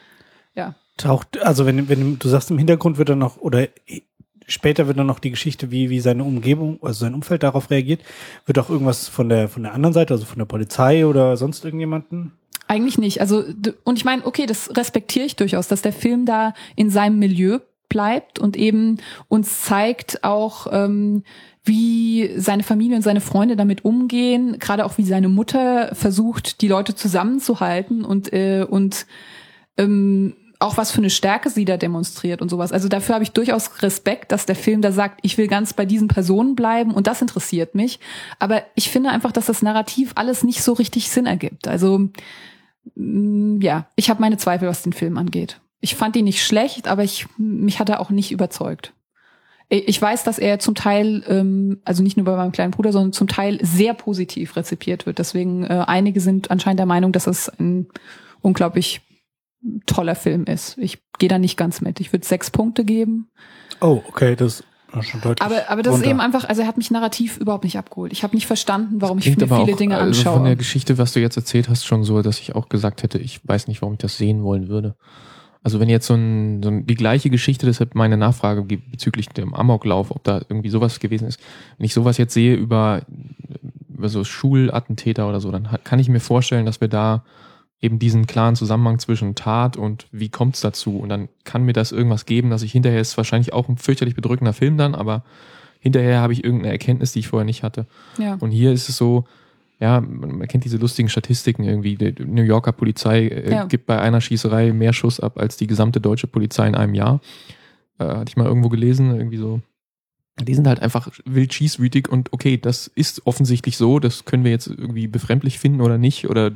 ja. Taucht, also wenn, wenn du sagst, im Hintergrund wird dann noch, oder später wird dann noch die Geschichte, wie, wie seine Umgebung, also sein Umfeld darauf reagiert, wird auch irgendwas von der, von der anderen Seite, also von der Polizei oder sonst irgendjemanden? Eigentlich nicht. Also, d- und ich meine, okay, das respektiere ich durchaus, dass der Film da in seinem Milieu bleibt und eben uns zeigt auch, ähm, wie seine Familie und seine Freunde damit umgehen, gerade auch wie seine Mutter versucht, die Leute zusammenzuhalten und, äh, und ähm, auch was für eine Stärke sie da demonstriert und sowas. Also dafür habe ich durchaus Respekt, dass der Film da sagt, ich will ganz bei diesen Personen bleiben und das interessiert mich. Aber ich finde einfach, dass das Narrativ alles nicht so richtig Sinn ergibt. Also mh, ja, ich habe meine Zweifel, was den Film angeht. Ich fand ihn nicht schlecht, aber ich mich hat er auch nicht überzeugt. Ich weiß, dass er zum Teil, ähm, also nicht nur bei meinem kleinen Bruder, sondern zum Teil sehr positiv rezipiert wird. Deswegen äh, einige sind anscheinend der Meinung, dass es ein unglaublich toller Film ist. Ich gehe da nicht ganz mit. Ich würde sechs Punkte geben. Oh, okay, das ist schon deutlich. Aber, aber das runter. ist eben einfach, also er hat mich narrativ überhaupt nicht abgeholt. Ich habe nicht verstanden, warum ich Klingt mir aber viele auch, Dinge also anschaue. von der Geschichte, was du jetzt erzählt hast, schon so, dass ich auch gesagt hätte, ich weiß nicht, warum ich das sehen wollen würde. Also wenn jetzt so, ein, so ein, die gleiche Geschichte, deshalb meine Nachfrage bezüglich dem Amoklauf, ob da irgendwie sowas gewesen ist. Wenn ich sowas jetzt sehe über, über so Schulattentäter oder so, dann kann ich mir vorstellen, dass wir da eben diesen klaren Zusammenhang zwischen Tat und wie kommt's dazu. Und dann kann mir das irgendwas geben, dass ich hinterher, ist wahrscheinlich auch ein fürchterlich bedrückender Film dann, aber hinterher habe ich irgendeine Erkenntnis, die ich vorher nicht hatte. Ja. Und hier ist es so, ja, man, man kennt diese lustigen Statistiken irgendwie. Die New Yorker Polizei äh, Ja. gibt bei einer Schießerei mehr Schuss ab als die gesamte deutsche Polizei in einem Jahr. Äh, hatte ich mal irgendwo gelesen, irgendwie so. Die sind halt einfach wild schießwütig und okay, das ist offensichtlich so, das können wir jetzt irgendwie befremdlich finden oder nicht, oder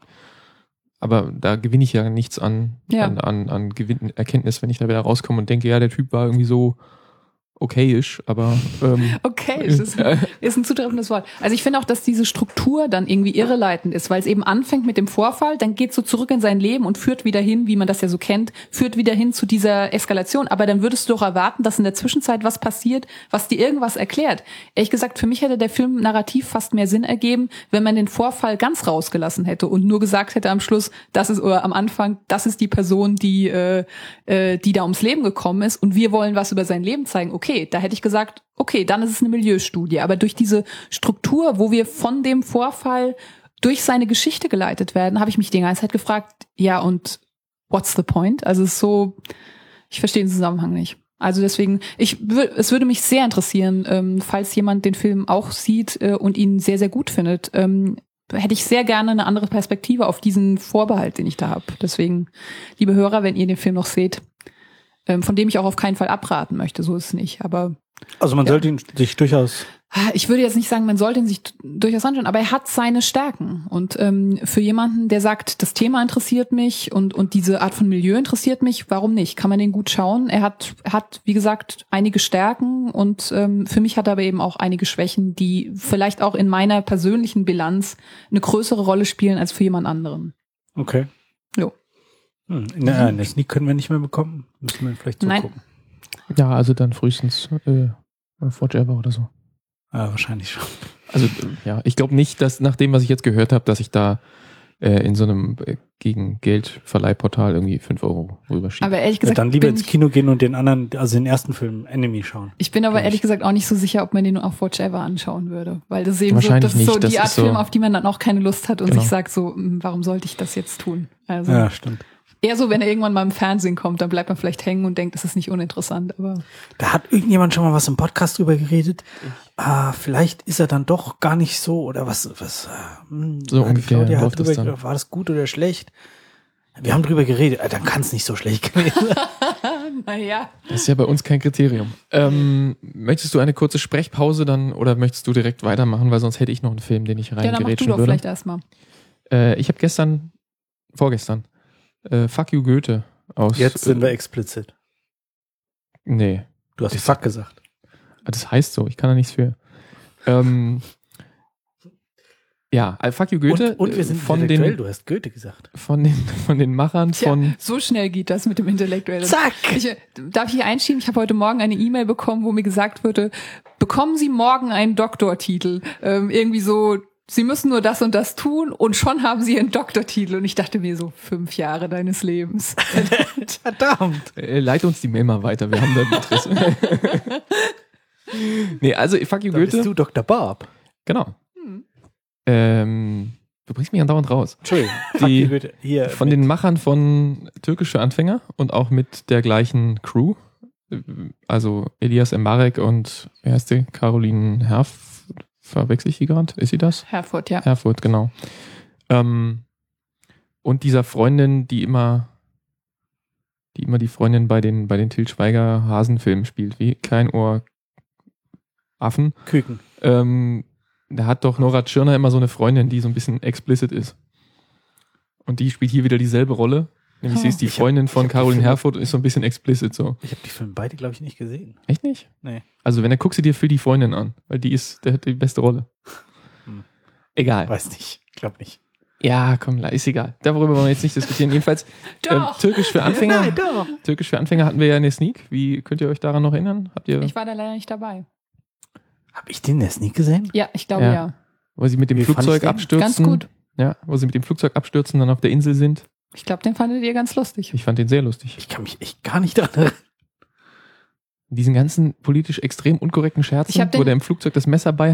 aber da gewinne ich ja nichts an, Ja. an, an, an Gewinn, Erkenntnis, wenn ich da wieder rauskomme und denke, ja, der Typ war irgendwie so okayisch, aber ähm, Okay, das ist, ist ein zutreffendes Wort. Also ich finde auch, dass diese Struktur dann irgendwie irreleitend ist, weil es eben anfängt mit dem Vorfall, dann geht so zurück in sein Leben und führt wieder hin, wie man das ja so kennt, führt wieder hin zu dieser Eskalation. Aber dann würdest du doch erwarten, dass in der Zwischenzeit was passiert, was dir irgendwas erklärt. Ehrlich gesagt, für mich hätte der Film narrativ fast mehr Sinn ergeben, wenn man den Vorfall ganz rausgelassen hätte und nur gesagt hätte am Schluss, das ist, oder am Anfang, das ist die Person, die, äh, äh, die da ums Leben gekommen ist und wir wollen was über sein Leben zeigen. Okay, da hätte ich gesagt, okay, dann ist es eine Milieustudie. Aber durch diese Struktur, wo wir von dem Vorfall durch seine Geschichte geleitet werden, habe ich mich die ganze Zeit gefragt, ja, und what's the point? Also es ist so, ich verstehe den Zusammenhang nicht. Also deswegen, ich wür- es würde mich sehr interessieren, ähm, falls jemand den Film auch sieht äh, und ihn sehr, sehr gut findet, ähm, hätte ich sehr gerne eine andere Perspektive auf diesen Vorbehalt, den ich da habe. Deswegen, liebe Hörer, wenn ihr den Film noch seht, ähm, von dem ich auch auf keinen Fall abraten möchte, so ist es nicht. Aber Also man Ja. sollte ihn sich durchaus... ich würde jetzt nicht sagen, man sollte ihn sich durchaus anschauen, aber er hat seine Stärken. Und ähm, für jemanden, der sagt, das Thema interessiert mich und und diese Art von Milieu interessiert mich, warum nicht? Kann man den gut schauen? Er hat, hat wie gesagt, einige Stärken und ähm, für mich hat er aber eben auch einige Schwächen, die vielleicht auch in meiner persönlichen Bilanz eine größere Rolle spielen als für jemand anderen. Okay. Jo. Hm, in der, in der Sneak können wir nicht mehr bekommen. Müssen wir vielleicht Nein. zugucken. ja, also dann frühestens äh, Watch Ever oder so. Ja, wahrscheinlich schon. Also äh, ja, ich glaube nicht, dass nach dem, was ich jetzt gehört habe, dass ich da äh, in so einem äh, gegen Geldverleihportal irgendwie fünf Euro rüberschiebe. Aber ehrlich Ja, gesagt, dann lieber bin ins ich, Kino gehen und den anderen, also den ersten Film Enemy schauen. ich bin aber Kann ehrlich ich. gesagt auch nicht so sicher, ob man den auf Watch Ever anschauen würde. Weil das eben so, Wahrscheinlich das ist so nicht, das die Art ist so- Film, auf die man dann auch keine Lust hat und Genau. sich sagt so, "Hm, warum sollte ich das jetzt tun?" Also Ja, stimmt. eher so, wenn er irgendwann mal im Fernsehen kommt, dann bleibt man vielleicht hängen und denkt, das ist nicht uninteressant. Aber Da hat irgendjemand schon mal was im Podcast drüber geredet. Ah, vielleicht ist er dann doch gar nicht so oder was, was, äh, hm, So hat ungefähr Claudia hat läuft das drüber, dann. war das gut oder schlecht? Wir haben drüber geredet, ah, dann kann es nicht so schlecht gewesen sein. naja. Das ist ja bei uns kein Kriterium. Ähm, möchtest du eine kurze Sprechpause dann oder möchtest du direkt weitermachen, weil sonst hätte ich noch einen Film, den ich Ja, dann mach du reingerätschen doch würde. vielleicht erstmal. Äh, ich habe gestern, vorgestern, äh, Fuck You Goethe aus. Jetzt sind wir äh, explizit. Nee, Du hast Das- Fuck gesagt. das heißt so, ich kann da nichts für. Ähm, ja, äh, Fuck You Goethe und, und wir äh, sind von intellektuell, den, du hast Goethe gesagt. von den von den Machern Tja, von so schnell geht das mit dem Intellektuellen. Zack! Ich, äh, darf ich hier einschieben? Ich habe heute Morgen eine E-Mail bekommen, wo mir gesagt wurde, bekommen Sie morgen einen Doktortitel. Ähm, irgendwie so, Sie müssen nur das und das tun und schon haben Sie einen Doktortitel. Und ich dachte mir so, fünf Jahre deines Lebens. Verdammt. äh, leite uns die Mail mal weiter, wir haben da ein Interesse. Nee, also Fuck You Da Goethe. bist du Doktor Bob. Genau. Hm. Ähm, du bringst mich andauernd raus. Entschuldigung. Fuck Die- you, Goethe. Hier, Von mit- den Machern von Türkische Anfänger und auch mit der gleichen Crew. Also Elias Mbarek und wie heißt die? Caroline Herf. Verwechsel ich die gerade? Ist sie das? Herford, ja. Herford, genau. Ähm, und dieser Freundin, die immer die immer die Freundin bei den bei den Til Schweiger Hasenfilmen spielt, wie Kleinohr Affen. Küken. Ähm, da hat doch Nora Tschirner immer so eine Freundin, die so ein bisschen explicit ist. Und die spielt hier wieder dieselbe Rolle. Nämlich sie ist die Ich hab- Freundin ich von hab die Caroline Filme- Herford und ist so ein bisschen explicit so. Ich habe die Filme beide, glaube ich, nicht gesehen. Echt nicht? Nee. Also wenn, dann guck sie dir für die Freundin an, weil die ist, der hat die beste Rolle. Hm. Egal. Weiß nicht. Ich glaube nicht. Ja, komm, ist egal. Darüber wollen wir jetzt nicht diskutieren. Jedenfalls, ähm, Doch. Türkisch für Anfänger. Nein, doch. Türkisch für Anfänger hatten wir ja in der Sneak. Wie könnt ihr euch daran noch erinnern? Habt ihr, Ich war da leider nicht dabei. Habe ich den in der Sneak gesehen? Ja, ich glaube Ja. ja. wo sie mit dem Wie fand Flugzeug ich den? abstürzen? Ganz gut. Ja, wo sie mit dem Flugzeug abstürzen, dann auf der Insel sind. Ich glaube, den fandet ihr ganz lustig. Ich fand den sehr lustig. Ich kann mich echt gar nicht daran erinnern. Diesen ganzen politisch extrem unkorrekten Ich Scherzen, hab den- wo der im Flugzeug das Messer bei hat.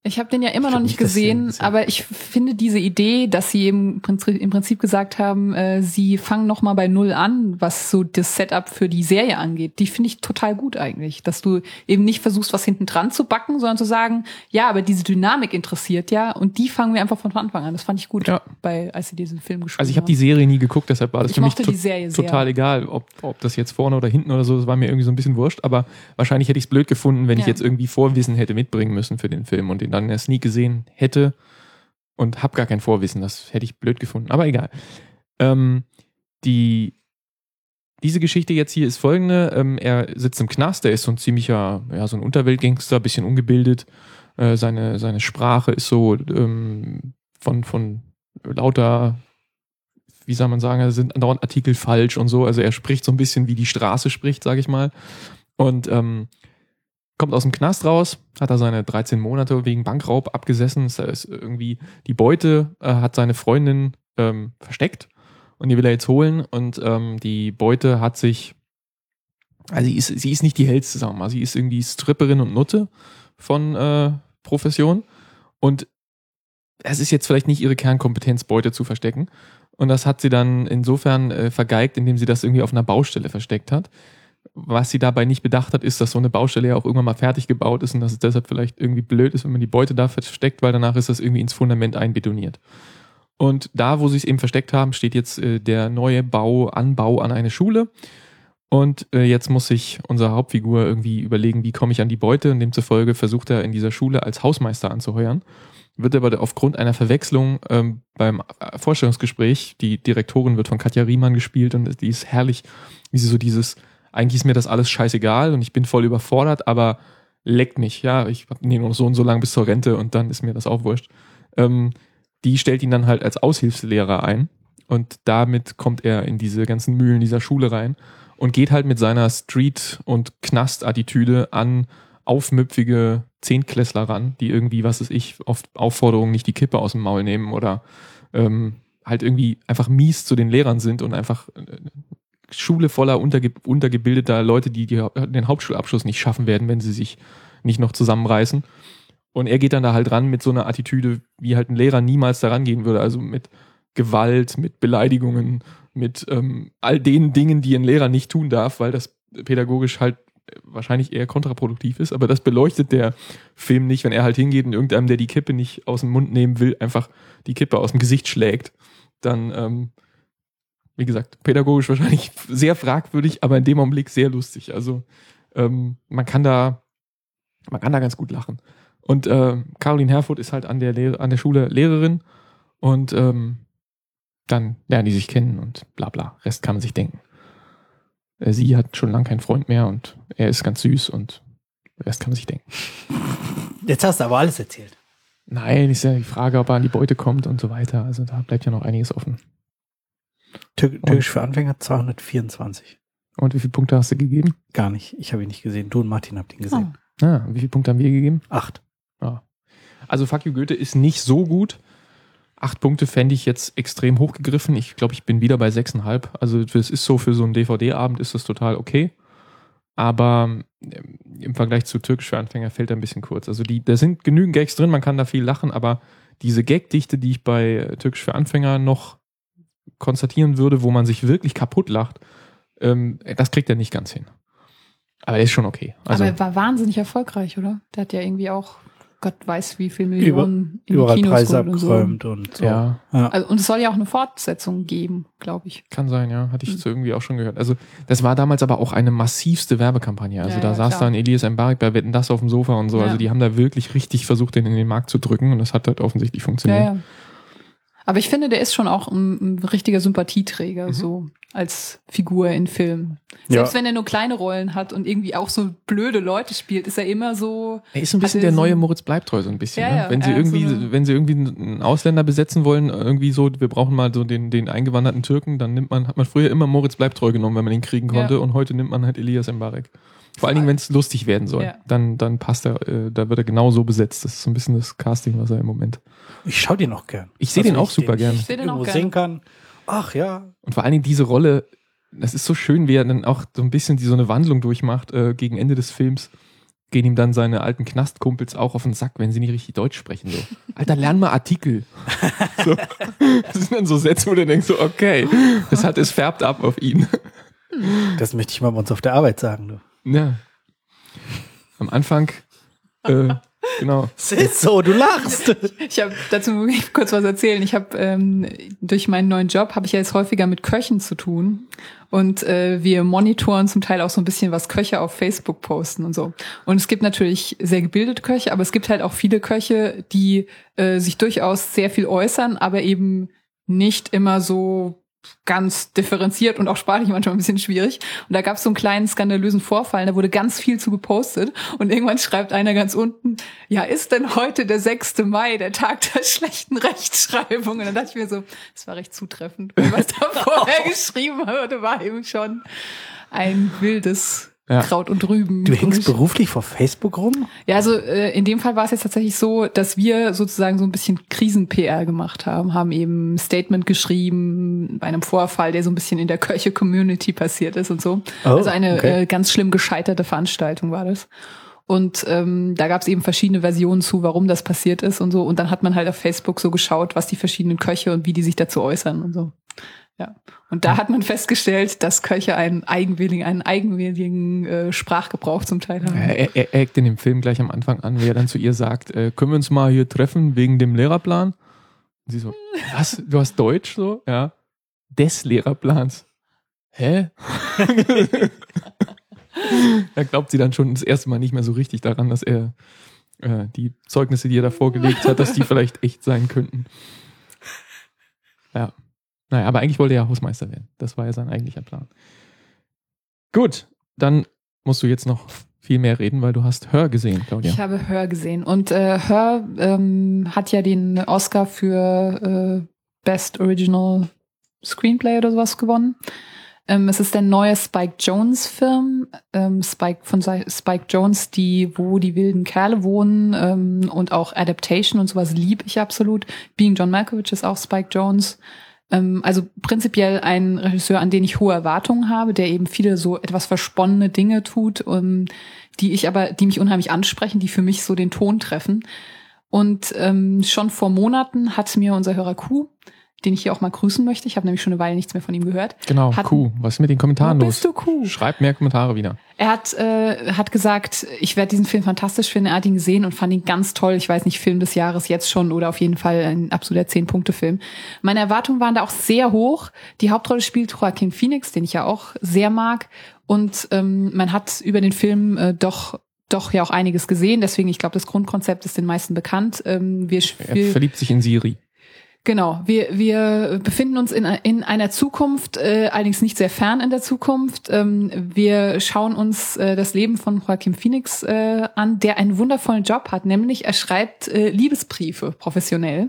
Ich habe den ja immer Ich noch glaub nicht nicht, dass sie ihn gesehen, gesehen- aber ich finde diese Idee, dass sie im Prinzip, im Prinzip gesagt haben, äh, sie fangen noch mal bei Null an, was so das Setup für die Serie angeht, die finde ich total gut eigentlich. Dass du eben nicht versuchst, was hinten dran zu backen, sondern zu sagen, ja, aber diese Dynamik interessiert ja und die fangen wir einfach von Anfang an. Das fand ich gut, Ja. bei, als sie diesen Film gespielt haben. Also ich habe die Serie nie geguckt, deshalb war das Ich für mich mochte to- die Serie sehr. total egal, ob, ob das jetzt vorne oder hinten oder so, das war mir irgendwie so ein bisschen wurscht, aber wahrscheinlich hätte ich es blöd gefunden, wenn ich Ja. jetzt irgendwie Vorwissen hätte mitbringen müssen für den Film und den dann in der Sneak gesehen hätte und habe gar kein Vorwissen, das hätte ich blöd gefunden, aber egal. Ähm, die, diese Geschichte jetzt hier ist folgende, ähm, er sitzt im Knast, er ist so ein ziemlicher, ja, so ein Unterweltgangster, bisschen ungebildet, äh, seine, seine Sprache ist so ähm, von, von lauter, wie soll man sagen, es sind andauernd Artikel falsch und so, also er spricht so ein bisschen wie die Straße spricht, sage ich mal, und ähm, kommt aus dem Knast raus, hat er seine dreizehn Monate wegen Bankraub abgesessen. Da ist irgendwie die Beute, äh, hat seine Freundin ähm, versteckt und die will er jetzt holen. Und ähm, die Beute hat sich, also sie ist, sie ist nicht die hellste, sagen wir mal. Sie ist irgendwie Stripperin und Nutte von äh, Profession. Und es ist jetzt vielleicht nicht ihre Kernkompetenz, Beute zu verstecken. Und das hat sie dann insofern äh, vergeigt, indem sie das irgendwie auf einer Baustelle versteckt hat. Was sie dabei nicht bedacht hat, ist, dass so eine Baustelle ja auch irgendwann mal fertig gebaut ist und dass es deshalb vielleicht irgendwie blöd ist, wenn man die Beute da versteckt, weil danach ist das irgendwie ins Fundament einbetoniert. Und da, wo sie es eben versteckt haben, steht jetzt äh, der neue Bau, Anbau an eine Schule. Und äh, jetzt muss sich unsere Hauptfigur irgendwie überlegen, wie komme ich an die Beute. Und demzufolge versucht er in dieser Schule als Hausmeister anzuheuern. Wird aber aufgrund einer Verwechslung ähm, beim Vorstellungsgespräch, die Direktorin wird von Katja Riemann gespielt und die ist herrlich, wie sie so dieses, eigentlich ist mir das alles scheißegal und ich bin voll überfordert, aber leckt mich, ja, ich nehme noch so und so lang bis zur Rente und dann ist mir das auch wurscht. Ähm, die stellt ihn dann halt als Aushilfslehrer ein und damit kommt er in diese ganzen Mühlen dieser Schule rein und geht halt mit seiner Street- und Knast-Attitüde an aufmüpfige Zehntklässler ran, die irgendwie, was weiß ich, auf Aufforderung nicht die Kippe aus dem Maul nehmen oder ähm, halt irgendwie einfach mies zu den Lehrern sind und einfach äh, Schule voller unterge- untergebildeter Leute, die, die den Hauptschulabschluss nicht schaffen werden, wenn sie sich nicht noch zusammenreißen. Und er geht dann da halt ran mit so einer Attitüde, wie halt ein Lehrer niemals da rangehen würde, also mit Gewalt, mit Beleidigungen, mit ähm, all den Dingen, die ein Lehrer nicht tun darf, weil das pädagogisch halt wahrscheinlich eher kontraproduktiv ist, aber das beleuchtet der Film nicht, wenn er halt hingeht und irgendeinem, der die Kippe nicht aus dem Mund nehmen will, einfach die Kippe aus dem Gesicht schlägt, dann, ähm, wie gesagt, pädagogisch wahrscheinlich sehr fragwürdig, aber in dem Augenblick sehr lustig. Also ähm, man kann da man kann da ganz gut lachen. Und äh, Caroline Herfurth ist halt an der Lehre, an der Schule Lehrerin und ähm, dann lernen die sich kennen und bla bla. Rest kann man sich denken. Äh, sie hat schon lange keinen Freund mehr und er ist ganz süß und Rest kann man sich denken. Jetzt hast du aber alles erzählt. Nein, ist ja die Frage, ob er an die Beute kommt und so weiter. Also da bleibt ja noch einiges offen. Tür- Türkisch für Anfänger zweihundertvierundzwanzig. Und wie viele Punkte hast du gegeben? Gar nicht. Ich habe ihn nicht gesehen. Du und Martin habt ihn gesehen. Ah, wie viele Punkte haben wir gegeben? Acht. Ja. Also Fuck You Goethe ist nicht so gut. Acht Punkte fände ich jetzt extrem hochgegriffen. Ich glaube, ich bin wieder bei sechseinhalb. Also es ist so, für so einen D V D-Abend ist das total okay. Aber ähm, im Vergleich zu Türkisch für Anfänger fällt er ein bisschen kurz. Also die, da sind genügend Gags drin, man kann da viel lachen, aber diese Gagdichte, die ich bei Türkisch für Anfänger noch konstatieren würde, wo man sich wirklich kaputt lacht, ähm, das kriegt er nicht ganz hin. Aber er ist schon okay. Also, aber er war wahnsinnig erfolgreich, oder? Der hat ja irgendwie auch, Gott weiß wie viel Millionen in die Überall Kinos Preise geholt und so. abgeräumt und so. ja, Ja. Also, und es soll ja auch eine Fortsetzung geben, glaube ich. kann sein, ja. Hatte ich Hm. so irgendwie auch schon gehört. Also das war damals aber auch eine massivste Werbekampagne. Also Ja, da ja, saß klar. dann Elias Mbarek bei Wetten, das auf dem Sofa und so. Ja. Also die haben da wirklich richtig versucht, den in den Markt zu drücken und das hat halt offensichtlich funktioniert. Ja, ja. Aber ich finde, der ist schon auch ein, ein richtiger Sympathieträger, Mhm. so als Figur in Filmen. Ja. Selbst wenn er nur kleine Rollen hat und irgendwie auch so blöde Leute spielt, ist er immer so. Er ist so ein bisschen Hat er der so- neue Moritz Bleibtreu so ein bisschen. Ja, ne? ja, wenn sie er hat irgendwie, so eine- wenn sie irgendwie einen Ausländer besetzen wollen, irgendwie so, wir brauchen mal so den, den eingewanderten Türken, dann nimmt man, hat man früher immer Moritz Bleibtreu genommen, wenn man ihn kriegen konnte, Ja. und heute nimmt man halt Elias Mbarek. Vor allen Dingen, wenn es lustig werden soll, Ja. dann, dann passt er, äh, da wird er genau so besetzt. Das ist so ein bisschen das Casting, was er im Moment. Ich schaue den auch gern. Ich sehe Also den auch super gern. Ich seh den auch irgendwo gern. sehen kann. Ach ja. Und vor allen Dingen diese Rolle, das ist so schön, wie er dann auch so ein bisschen die, so eine Wandlung durchmacht äh, gegen Ende des Films. gehen ihm dann seine alten Knastkumpels auch auf den Sack, wenn sie nicht richtig Deutsch sprechen. So. Alter, lern mal Artikel. So. Das sind dann so Sätze, wo du denkst, so, okay, das hat, es färbt ab auf ihn. Das möchte ich mal bei uns auf der Arbeit sagen. Du. Ja. Am Anfang, äh, genau. Es ist so, du lachst. Ich habe dazu kurz was erzählen. Ich habe ähm, durch meinen neuen Job habe ich ja jetzt häufiger mit Köchen zu tun und äh, wir monitoren zum Teil auch so ein bisschen, was Köche auf Facebook posten und so. Und es gibt natürlich sehr gebildete Köche, aber es gibt halt auch viele Köche, die äh, sich durchaus sehr viel äußern, aber eben nicht immer so ganz differenziert und auch sprachlich manchmal ein bisschen schwierig. Und da gab es so einen kleinen skandalösen Vorfall, da wurde ganz viel zu gepostet und irgendwann schreibt einer ganz unten, ja, ist denn heute der sechste Mai, der Tag der schlechten Rechtschreibung? Und dann dachte ich mir so, das war recht zutreffend. Und was da vorher geschrieben wurde, war eben schon ein wildes ja. Kraut und Rüben. Du hängst beruflich vor Facebook rum? Ja, also äh, in dem Fall war es jetzt tatsächlich so, dass wir sozusagen so ein bisschen Krisen-P R gemacht haben, haben eben ein Statement geschrieben bei einem Vorfall, der so ein bisschen in der Köche-Community passiert ist und so. Oh, also eine okay. äh, ganz schlimm gescheiterte Veranstaltung war das. Und ähm, da gab es eben verschiedene Versionen zu, warum das passiert ist und so. Und dann hat man halt auf Facebook so geschaut, was die verschiedenen Köche und wie die sich dazu äußern und so. Ja. Und da hat man festgestellt, dass Köche einen eigenwilligen, einen eigenwilligen äh, Sprachgebrauch zum Teil haben. Er, er, er eckt in dem Film gleich am Anfang an, wie er dann zu ihr sagt, äh, können wir uns mal hier treffen wegen dem Lehrerplan? Und sie so, was? Du hast Deutsch so? Ja. Des Lehrerplans. Hä? Da glaubt sie dann schon das erste Mal nicht mehr so richtig daran, dass er äh, die Zeugnisse, die er da vorgelegt hat, dass die vielleicht echt sein könnten. Ja. Naja, aber eigentlich wollte er ja Hausmeister werden. Das war ja sein eigentlicher Plan. Gut, dann musst du jetzt noch viel mehr reden, weil du hast Her gesehen, Claudia. Ich habe Her gesehen. Und äh, Her ähm, hat ja den Oscar für äh, Best Original Screenplay oder sowas gewonnen. Ähm, es ist der neue Spike Jonze-Film. Ähm, Spike von Spike Jonze, die wo die wilden Kerle wohnen ähm, und auch Adaptation und sowas lieb ich absolut. Being John Malkovich ist auch Spike Jonze. Also prinzipiell ein Regisseur, an den ich hohe Erwartungen habe, der eben viele so etwas versponnene Dinge tut, um, die ich aber, die mich unheimlich ansprechen, die für mich so den Ton treffen. Und ähm, schon vor Monaten hat mir unser Hörer Q, den ich hier auch mal grüßen möchte, ich habe nämlich schon eine Weile nichts mehr von ihm gehört. Genau, hat, Q, was ist mit den Kommentaren wo los? Bist du Q? Schreib mehr Kommentare wieder. Er hat äh, hat gesagt, ich werde diesen Film fantastisch finden, er hat ihn gesehen und fand ihn ganz toll. Ich weiß nicht, Film des Jahres jetzt schon oder auf jeden Fall ein absoluter zehn-Punkte-Film. Meine Erwartungen waren da auch sehr hoch. Die Hauptrolle spielt Joaquin Phoenix, den ich ja auch sehr mag. Und ähm, man hat über den Film äh, doch doch ja auch einiges gesehen. Deswegen, ich glaube, das Grundkonzept ist den meisten bekannt. Ähm, wir, er verliebt sich in Siri. Genau, wir wir befinden uns in in einer Zukunft, äh, allerdings nicht sehr fern in der Zukunft. Ähm, wir schauen uns äh, das Leben von Joaquin Phoenix äh, an, der einen wundervollen Job hat, nämlich er schreibt äh, Liebesbriefe professionell.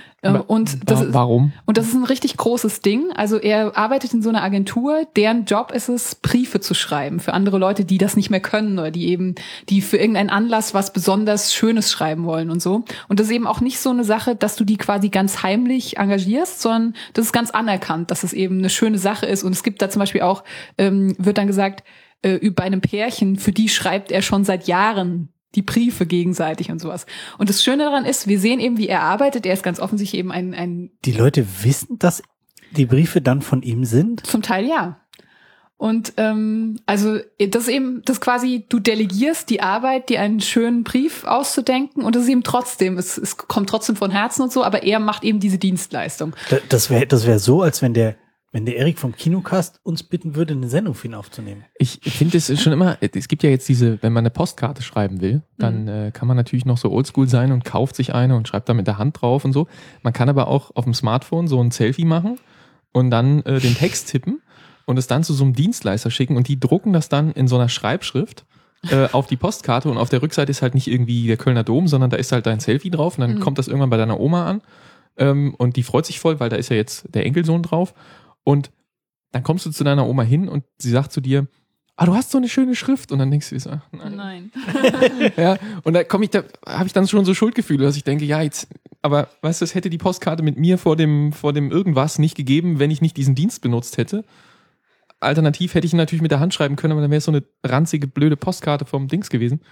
Und das, Warum? Ist, und das ist ein richtig großes Ding. Also er arbeitet in so einer Agentur, deren Job ist es, Briefe zu schreiben für andere Leute, die das nicht mehr können oder die eben, die für irgendeinen Anlass was besonders Schönes schreiben wollen und so. Und das ist eben auch nicht so eine Sache, dass du die quasi ganz heimlich engagierst, sondern das ist ganz anerkannt, dass es eben eine schöne Sache ist. Und es gibt da zum Beispiel auch, ähm, wird dann gesagt, äh, bei einem Pärchen, für die schreibt er schon seit Jahren die Briefe gegenseitig und sowas. Und das Schöne daran ist, wir sehen eben, wie er arbeitet. Er ist ganz offensichtlich eben ein... ein die Leute wissen, dass die Briefe dann von ihm sind? Zum Teil ja. Und ähm, also das ist eben, das quasi, du delegierst die Arbeit, dir einen schönen Brief auszudenken und das ist eben trotzdem, es, es kommt trotzdem von Herzen und so, aber er macht eben diese Dienstleistung. Das wäre das wäre so, als wenn der Wenn der Erik vom Kinocast uns bitten würde, eine Sendung für ihn aufzunehmen. Ich finde, es ist schon immer, es gibt ja jetzt diese, wenn man eine Postkarte schreiben will, dann mhm. äh, kann man natürlich noch so oldschool sein und kauft sich eine und schreibt da mit der Hand drauf und so. Man kann aber auch auf dem Smartphone so ein Selfie machen und dann äh, den Text tippen und es dann zu so einem Dienstleister schicken und die drucken das dann in so einer Schreibschrift äh, auf die Postkarte und auf der Rückseite ist halt nicht irgendwie der Kölner Dom, sondern da ist halt dein Selfie drauf und dann mhm. kommt das irgendwann bei deiner Oma an ähm, und die freut sich voll, weil da ist ja jetzt der Enkelsohn drauf. Und dann kommst du zu deiner Oma hin und sie sagt zu dir, ah, du hast so eine schöne Schrift. Und dann denkst du dir so, ach, nein. Nein. Ja, und da komme ich, da habe ich dann schon so Schuldgefühle, dass ich denke, ja, jetzt, aber weißt du, es hätte die Postkarte mit mir vor dem, vor dem irgendwas nicht gegeben, wenn ich nicht diesen Dienst benutzt hätte. Alternativ hätte ich natürlich mit der Hand schreiben können, aber dann wäre es so eine ranzige, blöde Postkarte vom Dings gewesen.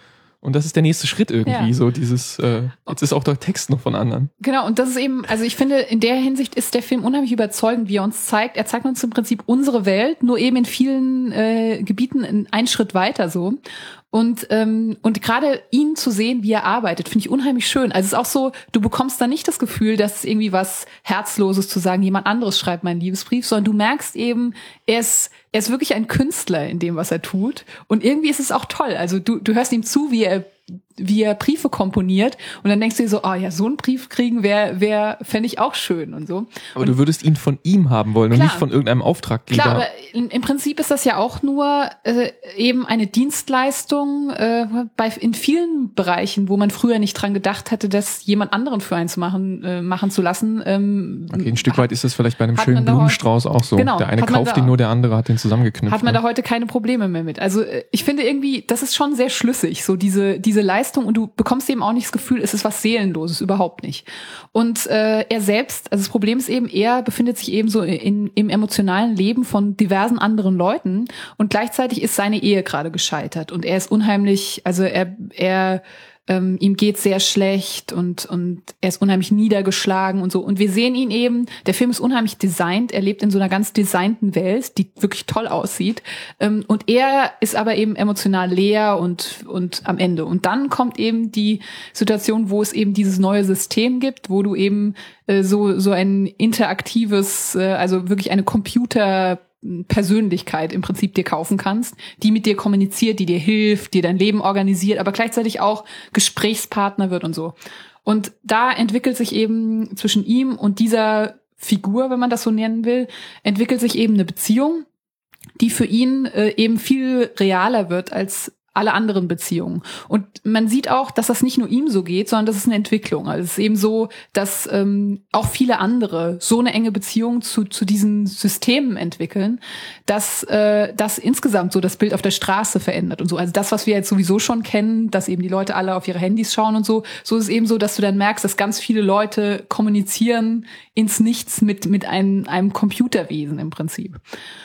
Und das ist der nächste Schritt irgendwie, Ja. so dieses, äh, jetzt ist auch der Text noch von anderen. Genau, und das ist eben, also ich finde, in der Hinsicht ist der Film unheimlich überzeugend, wie er uns zeigt. Er zeigt uns im Prinzip unsere Welt, nur eben in vielen äh, Gebieten einen Schritt weiter so. Und ähm, und gerade ihn zu sehen, wie er arbeitet, finde ich unheimlich schön. Also es ist auch so, du bekommst da nicht das Gefühl, dass es irgendwie was Herzloses zu sagen, jemand anderes schreibt meinen Liebesbrief, sondern du merkst eben, er ist er ist wirklich ein Künstler in dem, was er tut. Und irgendwie ist es auch toll. Also du du hörst ihm zu, wie er wie er Briefe komponiert und dann denkst du dir so, oh ja, so einen Brief kriegen wäre, wär, fände ich auch schön und so. Aber und du würdest ihn von ihm haben wollen klar, und nicht von irgendeinem Auftraggeber. Klar, aber in, im Prinzip ist das ja auch nur äh, eben eine Dienstleistung äh, bei in vielen Bereichen, wo man früher nicht dran gedacht hätte, das jemand anderen für einen zu machen, äh, machen zu lassen. Ähm, okay, ein Stück weit ist das vielleicht bei einem hat schönen man da Blumenstrauß auch so. Genau, der eine hat man kauft da- ihn nur, der andere hat den zusammengeknüpft. hat man ne? da heute keine Probleme mehr mit. Also äh, ich finde irgendwie, das ist schon sehr schlüssig, so diese diese Leistung, und du bekommst eben auch nicht das Gefühl, es ist was Seelenloses, überhaupt nicht. Und äh, er selbst, also das Problem ist eben, er befindet sich eben so in, im emotionalen Leben von diversen anderen Leuten und gleichzeitig ist seine Ehe gerade gescheitert und er ist unheimlich, also er er Ähm, ihm geht's sehr schlecht und und er ist unheimlich niedergeschlagen und so. Und wir sehen ihn eben, der Film ist unheimlich designt, er lebt in so einer ganz designten Welt, die wirklich toll aussieht. Ähm, und er ist aber eben emotional leer und und am Ende. Und dann kommt eben die Situation, wo es eben dieses neue System gibt, wo du eben äh, so so ein interaktives, äh, also wirklich eine Computer Persönlichkeit im Prinzip dir kaufen kannst, die mit dir kommuniziert, die dir hilft, dir dein Leben organisiert, aber gleichzeitig auch Gesprächspartner wird und so. Und da entwickelt sich eben zwischen ihm und dieser Figur, wenn man das so nennen will, entwickelt sich eben eine Beziehung, die für ihn äh, eben viel realer wird als alle anderen Beziehungen. Und man sieht auch, dass das nicht nur ihm so geht, sondern das ist eine Entwicklung. Also es ist eben so, dass ähm, auch viele andere so eine enge Beziehung zu zu diesen Systemen entwickeln, dass äh, das insgesamt so das Bild auf der Straße verändert und so. Also das, was wir jetzt sowieso schon kennen, dass eben die Leute alle auf ihre Handys schauen und so, so ist es eben so, dass du dann merkst, dass ganz viele Leute kommunizieren ins Nichts mit mit einem einem Computerwesen im Prinzip.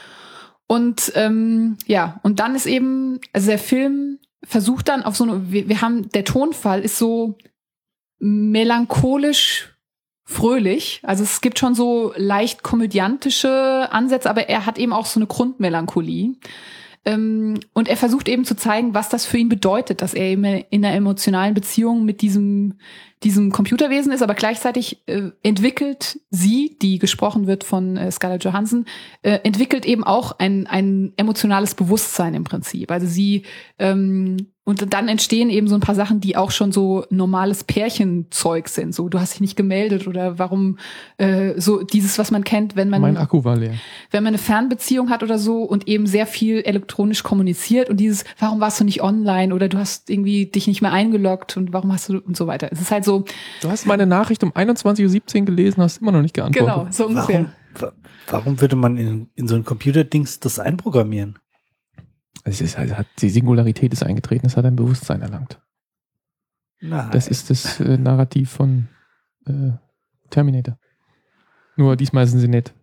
Und ähm, ja, und dann ist eben, also der Film versucht dann auf so eine, wir, wir haben, der Tonfall ist so melancholisch fröhlich. Also es gibt schon so leicht komödiantische Ansätze, aber er hat eben auch so eine Grundmelancholie. Ähm, und er versucht eben zu zeigen, was das für ihn bedeutet, dass er eben in einer emotionalen Beziehung mit diesem diesem Computerwesen ist, aber gleichzeitig äh, entwickelt sie, die gesprochen wird von äh, Scarlett Johansson, äh, entwickelt eben auch ein ein emotionales Bewusstsein im Prinzip. Also sie ähm, und dann entstehen eben so ein paar Sachen, die auch schon so normales Pärchenzeug sind. So, du hast dich nicht gemeldet oder warum äh, so dieses, was man kennt, wenn man Mein Akku war leer. wenn man eine Fernbeziehung hat oder so und eben sehr viel elektronisch kommuniziert und dieses, warum warst du nicht online oder du hast irgendwie dich nicht mehr eingeloggt und warum hast du und so weiter. Es ist halt so. Du hast meine Nachricht um einundzwanzig Uhr siebzehn gelesen, hast immer noch nicht geantwortet. Genau, so ungefähr. Warum, warum würde man in, in so ein Computerdings das einprogrammieren? Es ist, also hat, die Singularität ist eingetreten, es hat ein Bewusstsein erlangt. Nein. Das ist das äh, Narrativ von äh, Terminator. Nur diesmal sind sie nett.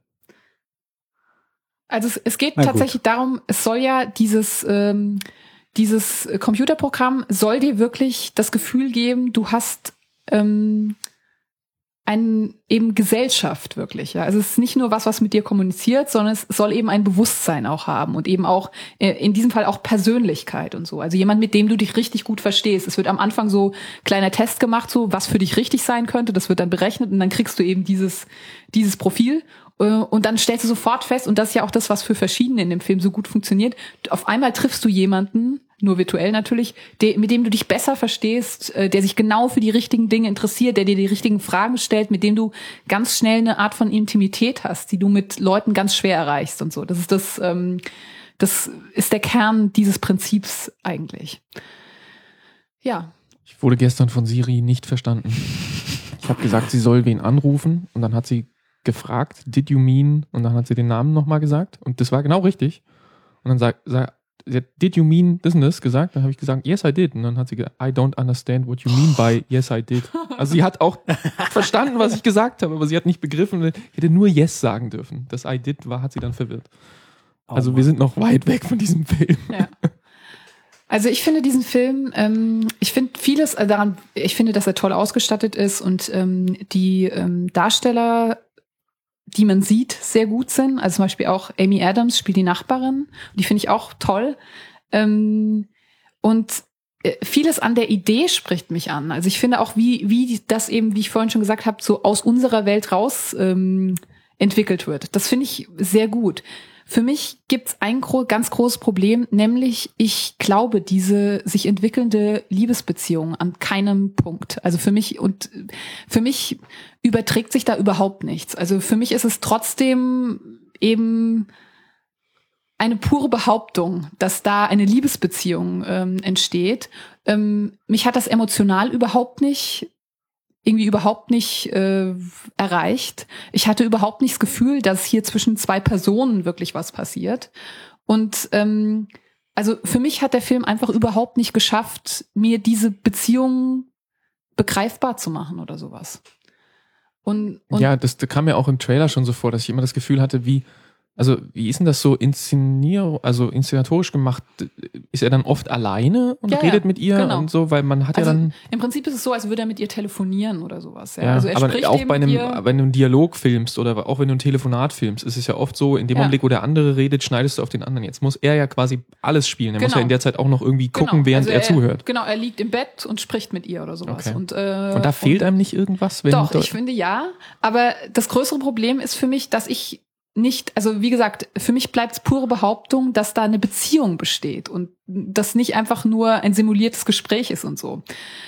Also es, es geht Na tatsächlich darum, es soll ja dieses ähm, dieses Computerprogramm soll dir wirklich das Gefühl geben, du hast ähm, ein eben Gesellschaft wirklich. Ja. Also es ist nicht nur was, was mit dir kommuniziert, sondern es soll eben ein Bewusstsein auch haben und eben auch äh, in diesem Fall auch Persönlichkeit und so. Also jemand, mit dem du dich richtig gut verstehst. Es wird am Anfang so kleiner Test gemacht, so was für dich richtig sein könnte. Das wird dann berechnet und dann kriegst du eben dieses dieses Profil. Und dann stellst du sofort fest, und das ist ja auch das, was für Verschiedene in dem Film so gut funktioniert, auf einmal triffst du jemanden, nur virtuell natürlich, der, mit dem du dich besser verstehst, der sich genau für die richtigen Dinge interessiert, der dir die richtigen Fragen stellt, mit dem du ganz schnell eine Art von Intimität hast, die du mit Leuten ganz schwer erreichst und so. Das ist das, ähm, das ist der Kern dieses Prinzips eigentlich. Ja. Ich wurde gestern von Siri nicht verstanden. Ich habe gesagt, sie soll wen anrufen und dann hat sie gefragt, did you mean? Und dann hat sie den Namen nochmal gesagt und das war genau richtig. Und dann sagt, sagt sie hat, did you mean this and this gesagt? Dann habe ich gesagt, yes I did. Und dann hat sie gesagt, I don't understand what you mean by yes I did. Also sie hat auch verstanden, was ich gesagt habe, aber sie hat nicht begriffen, ich hätte nur yes sagen dürfen. Das I did war, hat sie dann verwirrt. Oh also Mann. wir sind noch weit weg von diesem Film. Ja. Also ich finde diesen Film, ähm, ich finde vieles daran, ich finde, dass er toll ausgestattet ist und ähm, die ähm, Darsteller, die man sieht, sehr gut sind. Also zum Beispiel auch Amy Adams spielt die Nachbarin. Die finde ich auch toll. Ähm, und vieles an der Idee spricht mich an. Also ich finde auch, wie wie das eben, wie ich vorhin schon gesagt habe, so aus unserer Welt raus ähm, entwickelt wird. Das finde ich sehr gut. Für mich gibt's ein gro- ganz großes Problem, nämlich ich glaube diese sich entwickelnde Liebesbeziehung an keinem Punkt. Also für mich und für mich überträgt sich da überhaupt nichts. Also für mich ist es trotzdem eben eine pure Behauptung, dass da eine Liebesbeziehung ähm, entsteht. Ähm, mich hat das emotional überhaupt nicht irgendwie überhaupt nicht äh, erreicht. Ich hatte überhaupt nicht das Gefühl, dass hier zwischen zwei Personen wirklich was passiert. Und ähm, also für mich hat der Film einfach überhaupt nicht geschafft, mir diese Beziehung begreifbar zu machen oder sowas. Und, und ja, das, das kam mir auch im Trailer schon so vor, dass ich immer das Gefühl hatte, wie Also wie ist denn das so inszenier, also inszenatorisch gemacht? Ist er dann oft alleine und ja, redet ja, mit ihr genau. und so, weil man hat also ja dann im Prinzip ist es so, als würde er mit ihr telefonieren oder sowas. Ja, ja, also er aber spricht auch eben bei einem, mit ihr. wenn du einen Dialog filmst oder auch wenn du ein Telefonat filmst, ist es ja oft so, in dem Ja. Augenblick, wo der andere redet, schneidest du auf den anderen. Jetzt muss er ja quasi alles spielen. Er muss Genau. ja in der Zeit auch noch irgendwie gucken, Genau. während also er, zuhört. Genau, er liegt im Bett und spricht mit ihr oder sowas. Okay. Und, äh, Und da fehlt einem nicht irgendwas? Wenn Doch, da- ich finde ja. Aber das größere Problem ist für mich, dass ich nicht, also wie gesagt, für mich bleibt es pure Behauptung, dass da eine Beziehung besteht und das nicht einfach nur ein simuliertes Gespräch ist und so.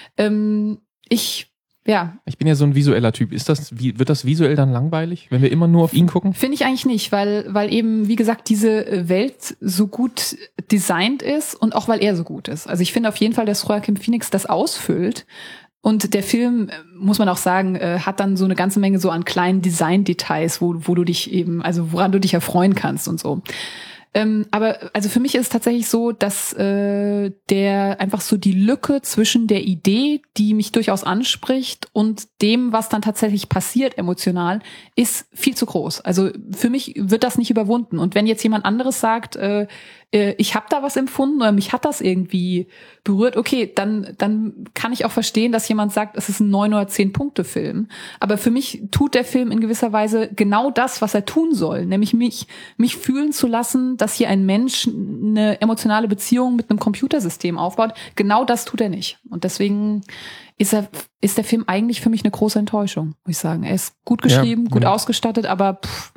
Ähm, ich, ja, Ich bin ja so ein visueller Typ. Ist das, wie, wird das visuell dann langweilig, wenn wir immer nur auf ihn gucken? finde ich eigentlich nicht, weil, weil eben, wie gesagt, diese Welt so gut designt ist und auch weil er so gut ist. Also ich finde auf jeden Fall, dass Joaquin Phoenix das ausfüllt. Und der Film, muss man auch sagen, hat dann so eine ganze Menge so an kleinen Design-Details, wo, wo du dich eben, also woran du dich erfreuen kannst und so. Ähm, aber also für mich ist es tatsächlich so, dass äh, der einfach so die Lücke zwischen der Idee, die mich durchaus anspricht, und dem, was dann tatsächlich passiert emotional, ist viel zu groß. Also für mich wird das nicht überwunden. Und wenn jetzt jemand anderes sagt, äh, äh, ich habe da was empfunden oder mich hat das irgendwie berührt, okay, dann dann kann ich auch verstehen, dass jemand sagt, es ist ein neun oder zehn Punkte Film. Aber für mich tut der Film in gewisser Weise genau das, was er tun soll, nämlich mich mich fühlen zu lassen, dass hier ein Mensch eine emotionale Beziehung mit einem Computersystem aufbaut. Genau das tut er nicht. Und deswegen ist er ist der Film eigentlich für mich eine große Enttäuschung, muss ich sagen. Er ist gut geschrieben, Ja, gut ja. ausgestattet, aber pff,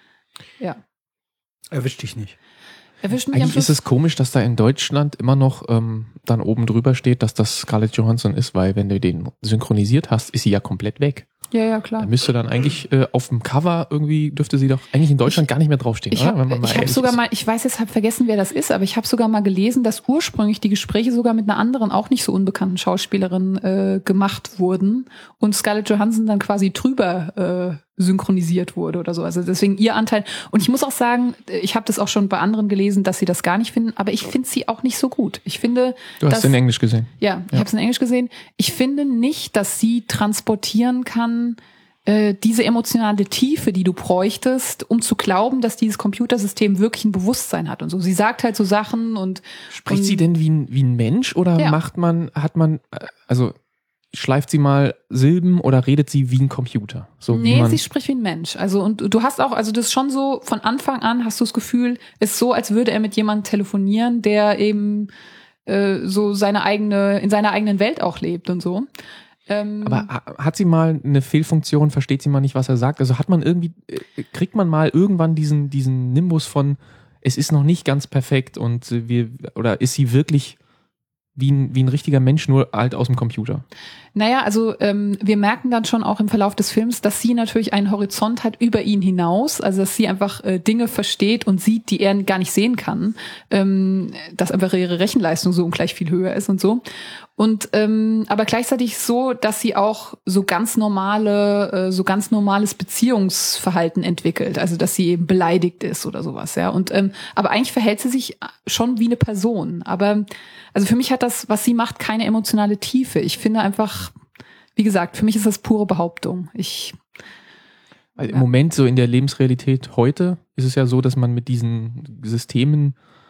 ja, Erwischt dich nicht. erwischt mich am Eigentlich ist Schluss. es komisch, dass da in Deutschland immer noch ähm, dann oben drüber steht, dass das Scarlett Johansson ist, weil wenn du den synchronisiert hast, ist sie ja komplett weg. Ja, ja, Da klar. müsste dann eigentlich äh, auf dem Cover irgendwie, dürfte sie doch eigentlich in Deutschland gar nicht mehr draufstehen, Ich oder? habe Wenn man mal ich hab ehrlich sogar ist. mal, ich weiß jetzt, habe vergessen, wer das ist, aber ich habe sogar mal gelesen, dass ursprünglich die Gespräche sogar mit einer anderen, auch nicht so unbekannten Schauspielerin äh, gemacht wurden und Scarlett Johansson dann quasi drüber äh, synchronisiert wurde oder so. Also deswegen ihr Anteil. Und ich muss auch sagen, ich habe das auch schon bei anderen gelesen, dass sie das gar nicht finden, aber ich finde sie auch nicht so gut. Ich finde, Du hast dass, es in Englisch gesehen. ja, ich Ja. habe es in Englisch gesehen. Ich finde nicht, dass sie transportieren kann, äh, diese emotionale Tiefe, die du bräuchtest, um zu glauben, dass dieses Computersystem wirklich ein Bewusstsein hat und so. Sie sagt halt so Sachen und Spricht und, sie denn wie ein, wie ein Mensch oder Ja. macht man, hat man, äh, also schleift sie mal Silben oder redet sie wie ein Computer? So wie Nee, man, sie spricht wie ein Mensch. Also und du hast auch, also das ist schon so, von Anfang an hast du das Gefühl, ist so, als würde er mit jemandem telefonieren, der eben äh, so seine eigene, in seiner eigenen Welt auch lebt und so. Ähm, aber ha- hat sie mal eine Fehlfunktion, versteht sie mal nicht, was er sagt? Also hat man irgendwie, äh, kriegt man mal irgendwann diesen, diesen Nimbus von, es ist noch nicht ganz perfekt und äh, wir, oder ist sie wirklich wie ein, wie ein richtiger Mensch, nur halt aus dem Computer? Naja, also ähm, wir merken dann schon auch im Verlauf des Films, dass sie natürlich einen Horizont hat über ihn hinaus, also dass sie einfach äh, Dinge versteht und sieht, die er gar nicht sehen kann, ähm, dass einfach ihre Rechenleistung so ungleich viel höher ist und so. Und ähm, aber gleichzeitig so, dass sie auch so ganz normale, äh, so ganz normales Beziehungsverhalten entwickelt, also dass sie eben beleidigt ist oder sowas, ja. Und ähm, aber eigentlich verhält sie sich schon wie eine Person. Aber also für mich hat das, was sie macht, keine emotionale Tiefe. Ich finde einfach, wie gesagt, für mich ist das pure Behauptung. Ich Weil im Ja. Moment so in der Lebensrealität heute ist es ja so, dass man mit diesen Systemen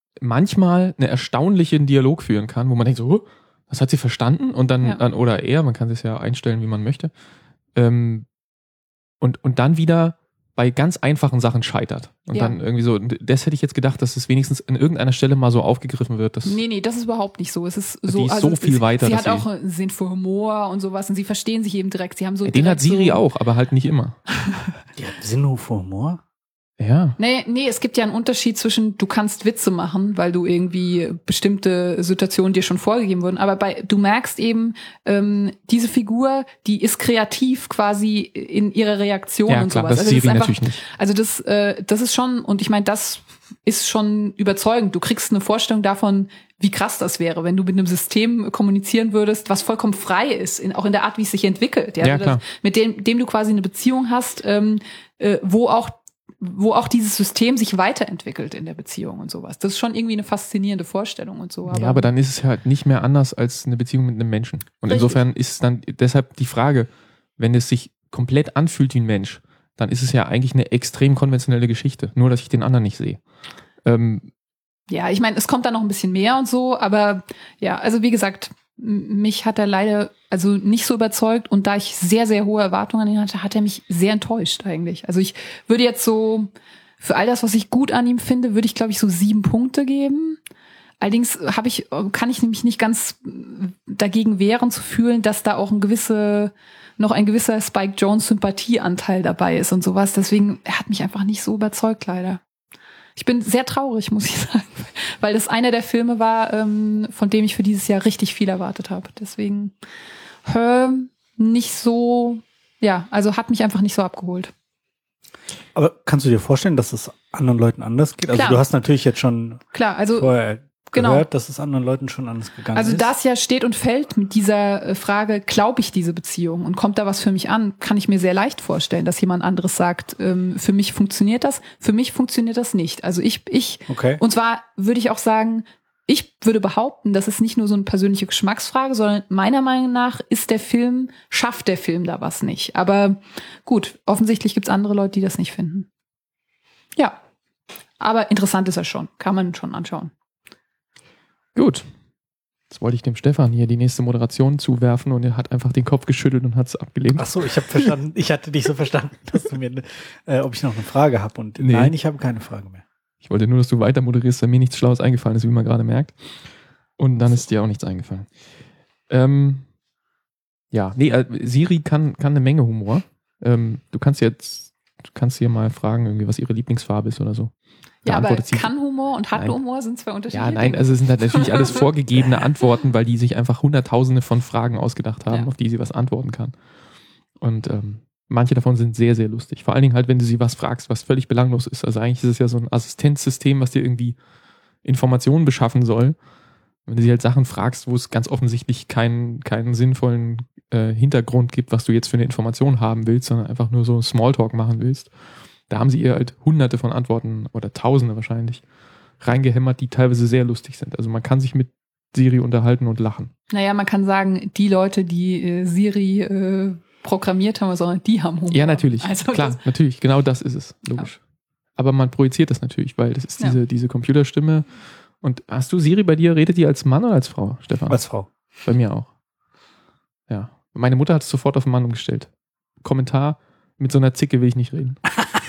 manchmal einen erstaunlichen Dialog führen kann, wo man denkt so, oh, das hat sie verstanden und dann, Ja. dann oder er, man kann es ja einstellen, wie man möchte. Ähm, und, und dann wieder bei ganz einfachen Sachen scheitert. Und Ja. dann irgendwie so, das hätte ich jetzt gedacht, dass es wenigstens an irgendeiner Stelle mal so aufgegriffen wird. Dass Nee, nee, das ist überhaupt nicht so. Es ist Die so, ist also so viel sie, weiter, Sie dass hat sie- auch einen Sinn für Humor und sowas und sie verstehen sich eben direkt. Sie haben so Den direkt hat Siri so, auch, aber halt nicht immer. Die hat Sinn für Humor? Ja. Nee, nee, es gibt ja einen Unterschied zwischen, du kannst Witze machen, weil du irgendwie bestimmte Situationen dir schon vorgegeben wurden, aber bei, du merkst eben, ähm, diese Figur, die ist kreativ quasi in ihrer Reaktion Ja, und klar, sowas. das ist Also Siri einfach, natürlich nicht. Also das, äh, das ist schon, und ich meine, das ist schon überzeugend. Du kriegst eine Vorstellung davon, wie krass das wäre, wenn du mit einem System kommunizieren würdest, was vollkommen frei ist, in, auch in der Art, wie es sich entwickelt. Ja, Also klar. Das, mit dem, dem du quasi eine Beziehung hast, ähm, äh, wo auch wo auch dieses System sich weiterentwickelt in der Beziehung und sowas. Das ist schon irgendwie eine faszinierende Vorstellung und so. Ja, aber dann ist es halt nicht mehr anders als eine Beziehung mit einem Menschen. Und Richtig. insofern ist es dann deshalb die Frage, wenn es sich komplett anfühlt wie ein Mensch, dann ist es ja eigentlich eine extrem konventionelle Geschichte. Nur, dass ich den anderen nicht sehe. Ähm, Ja, ich meine, es kommt da noch ein bisschen mehr und so, aber ja, also wie gesagt, m- mich hat er leider also nicht so überzeugt und da ich sehr, sehr hohe Erwartungen an ihn hatte, hat er mich sehr enttäuscht eigentlich. Also ich würde jetzt so, für all das, was ich gut an ihm finde, würde ich glaube ich so sieben Punkte geben. Allerdings habe ich, kann ich nämlich nicht ganz dagegen wehren zu fühlen, dass da auch ein gewisse, noch ein gewisser Spike Jonze Sympathieanteil dabei ist und sowas. Deswegen, er hat mich einfach nicht so überzeugt leider. Ich bin sehr traurig, muss ich sagen, weil das einer der Filme war, ähm, von dem ich für dieses Jahr richtig viel erwartet habe. Deswegen äh, nicht so, ja, also hat mich einfach nicht so abgeholt. Aber kannst du dir vorstellen, dass es anderen Leuten anders geht? Also Klar. du hast natürlich jetzt schon Klar, also vorher genau. gehört, dass es anderen Leuten schon anders gegangen Also ist. das ja steht und fällt mit dieser äh, Frage, glaube ich diese Beziehung und kommt da was für mich an, kann ich mir sehr leicht vorstellen, dass jemand anderes sagt, ähm, für mich funktioniert das, für mich funktioniert das nicht. Also ich, ich, Okay. und zwar würde ich auch sagen, ich würde behaupten, das ist nicht nur so eine persönliche Geschmacksfrage, sondern meiner Meinung nach ist der Film, schafft der Film da was nicht. Aber gut, offensichtlich gibt es andere Leute, die das nicht finden. Ja, aber interessant ist er schon, kann man schon anschauen. gut. Jetzt wollte ich dem Stefan hier die nächste Moderation zuwerfen und er hat einfach den Kopf geschüttelt und hat es abgelehnt. Ach so, ich habe verstanden, ich hatte dich so verstanden, dass du mir, äh, ob ich noch eine Frage habe und Nee. nein, ich habe keine Frage mehr. Ich wollte nur, dass du weiter moderierst, weil mir nichts Schlaues eingefallen ist, wie man gerade merkt. Und dann ist dir auch nichts eingefallen. Ähm, ja, nee, äh, Siri kann, kann eine Menge Humor. Ähm, du kannst jetzt, du kannst hier mal fragen, irgendwie, was ihre Lieblingsfarbe ist oder so. Da Ja, aber antwortet sie- kann Humor und hat Nein. Humor sind zwei unterschiedliche Ja, nein, Dinge. also es sind halt natürlich alles vorgegebene Antworten, weil die sich einfach hunderttausende von Fragen ausgedacht haben, Ja. auf die sie was antworten kann. Und ähm, manche davon sind sehr, sehr lustig. Vor allen Dingen halt, wenn du sie was fragst, was völlig belanglos ist. Also eigentlich ist es ja so ein Assistenzsystem, was dir irgendwie Informationen beschaffen soll. Wenn du sie halt Sachen fragst, wo es ganz offensichtlich keinen, keinen sinnvollen äh, Hintergrund gibt, was du jetzt für eine Information haben willst, sondern einfach nur so Smalltalk machen willst. Da haben sie ihr halt hunderte von Antworten oder tausende wahrscheinlich reingehämmert, die teilweise sehr lustig sind. Also man kann sich mit Siri unterhalten und lachen. Naja, man kann sagen, die Leute, die äh, Siri äh, programmiert haben, sondern die haben Humor. Ja, natürlich. Also Klar, das, natürlich. Genau das ist es. Logisch. Aber man projiziert das natürlich, weil das ist Ja. diese, diese Computerstimme. Und hast du Siri bei dir, redet die als Mann oder als Frau, Stefan? Als Frau. Bei mir auch. Ja. Meine Mutter hat es sofort auf den Mann umgestellt. Kommentar, mit so einer Zicke will ich nicht reden.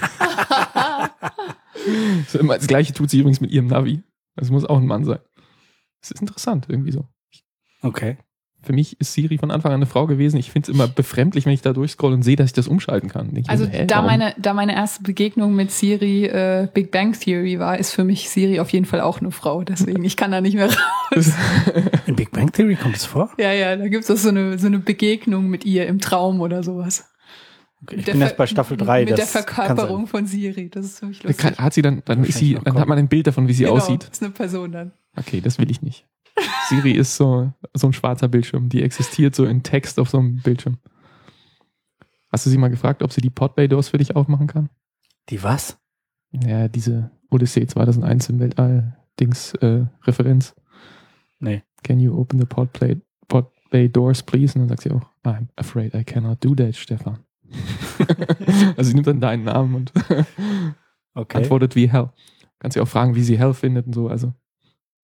So immer das Gleiche tut sie übrigens mit ihrem Navi. Das muss auch ein Mann sein. Das ist interessant, irgendwie so. Okay. Für mich ist Siri von Anfang an eine Frau gewesen. Ich finde es immer befremdlich, wenn ich da durchscrolle und sehe, dass ich das umschalten kann. Denk ich also mir so, hä, da warum? meine, da meine erste Begegnung mit Siri äh, Big Bang Theory war, ist für mich Siri auf jeden Fall auch eine Frau. Deswegen, ich kann da nicht mehr raus. In Big Bang Theory kommt es vor? Ja, ja, da gibt's auch so eine, so eine Begegnung mit ihr im Traum oder sowas. Okay, Mit ich der bin Ver- erst bei Staffel drei. Mit der das kann Verkörperung sein. von Siri. Das ist für mich Kann, lustig. hat sie dann, dann ist sie, Wahrscheinlich noch dann hat man ein Bild davon, wie sie Genau, aussieht. ist eine Person dann. Okay, das will ich nicht. Siri ist so, so ein schwarzer Bildschirm. Die existiert so in Text auf so einem Bildschirm. Hast du sie mal gefragt, ob sie die Pod-Bay Doors für dich aufmachen kann? Die was? Ja, diese Odyssey zweitausendeins im Weltall-Dings äh, Referenz. Nee. Can you open the Pod, play, Pod Bay Doors, please? Und dann sagt sie auch, I'm afraid I cannot do that, Stefan. Also sie nimmt dann deinen Namen und Okay. antwortet wie Hell. Kannst sie auch fragen, wie sie Hell findet und so. Also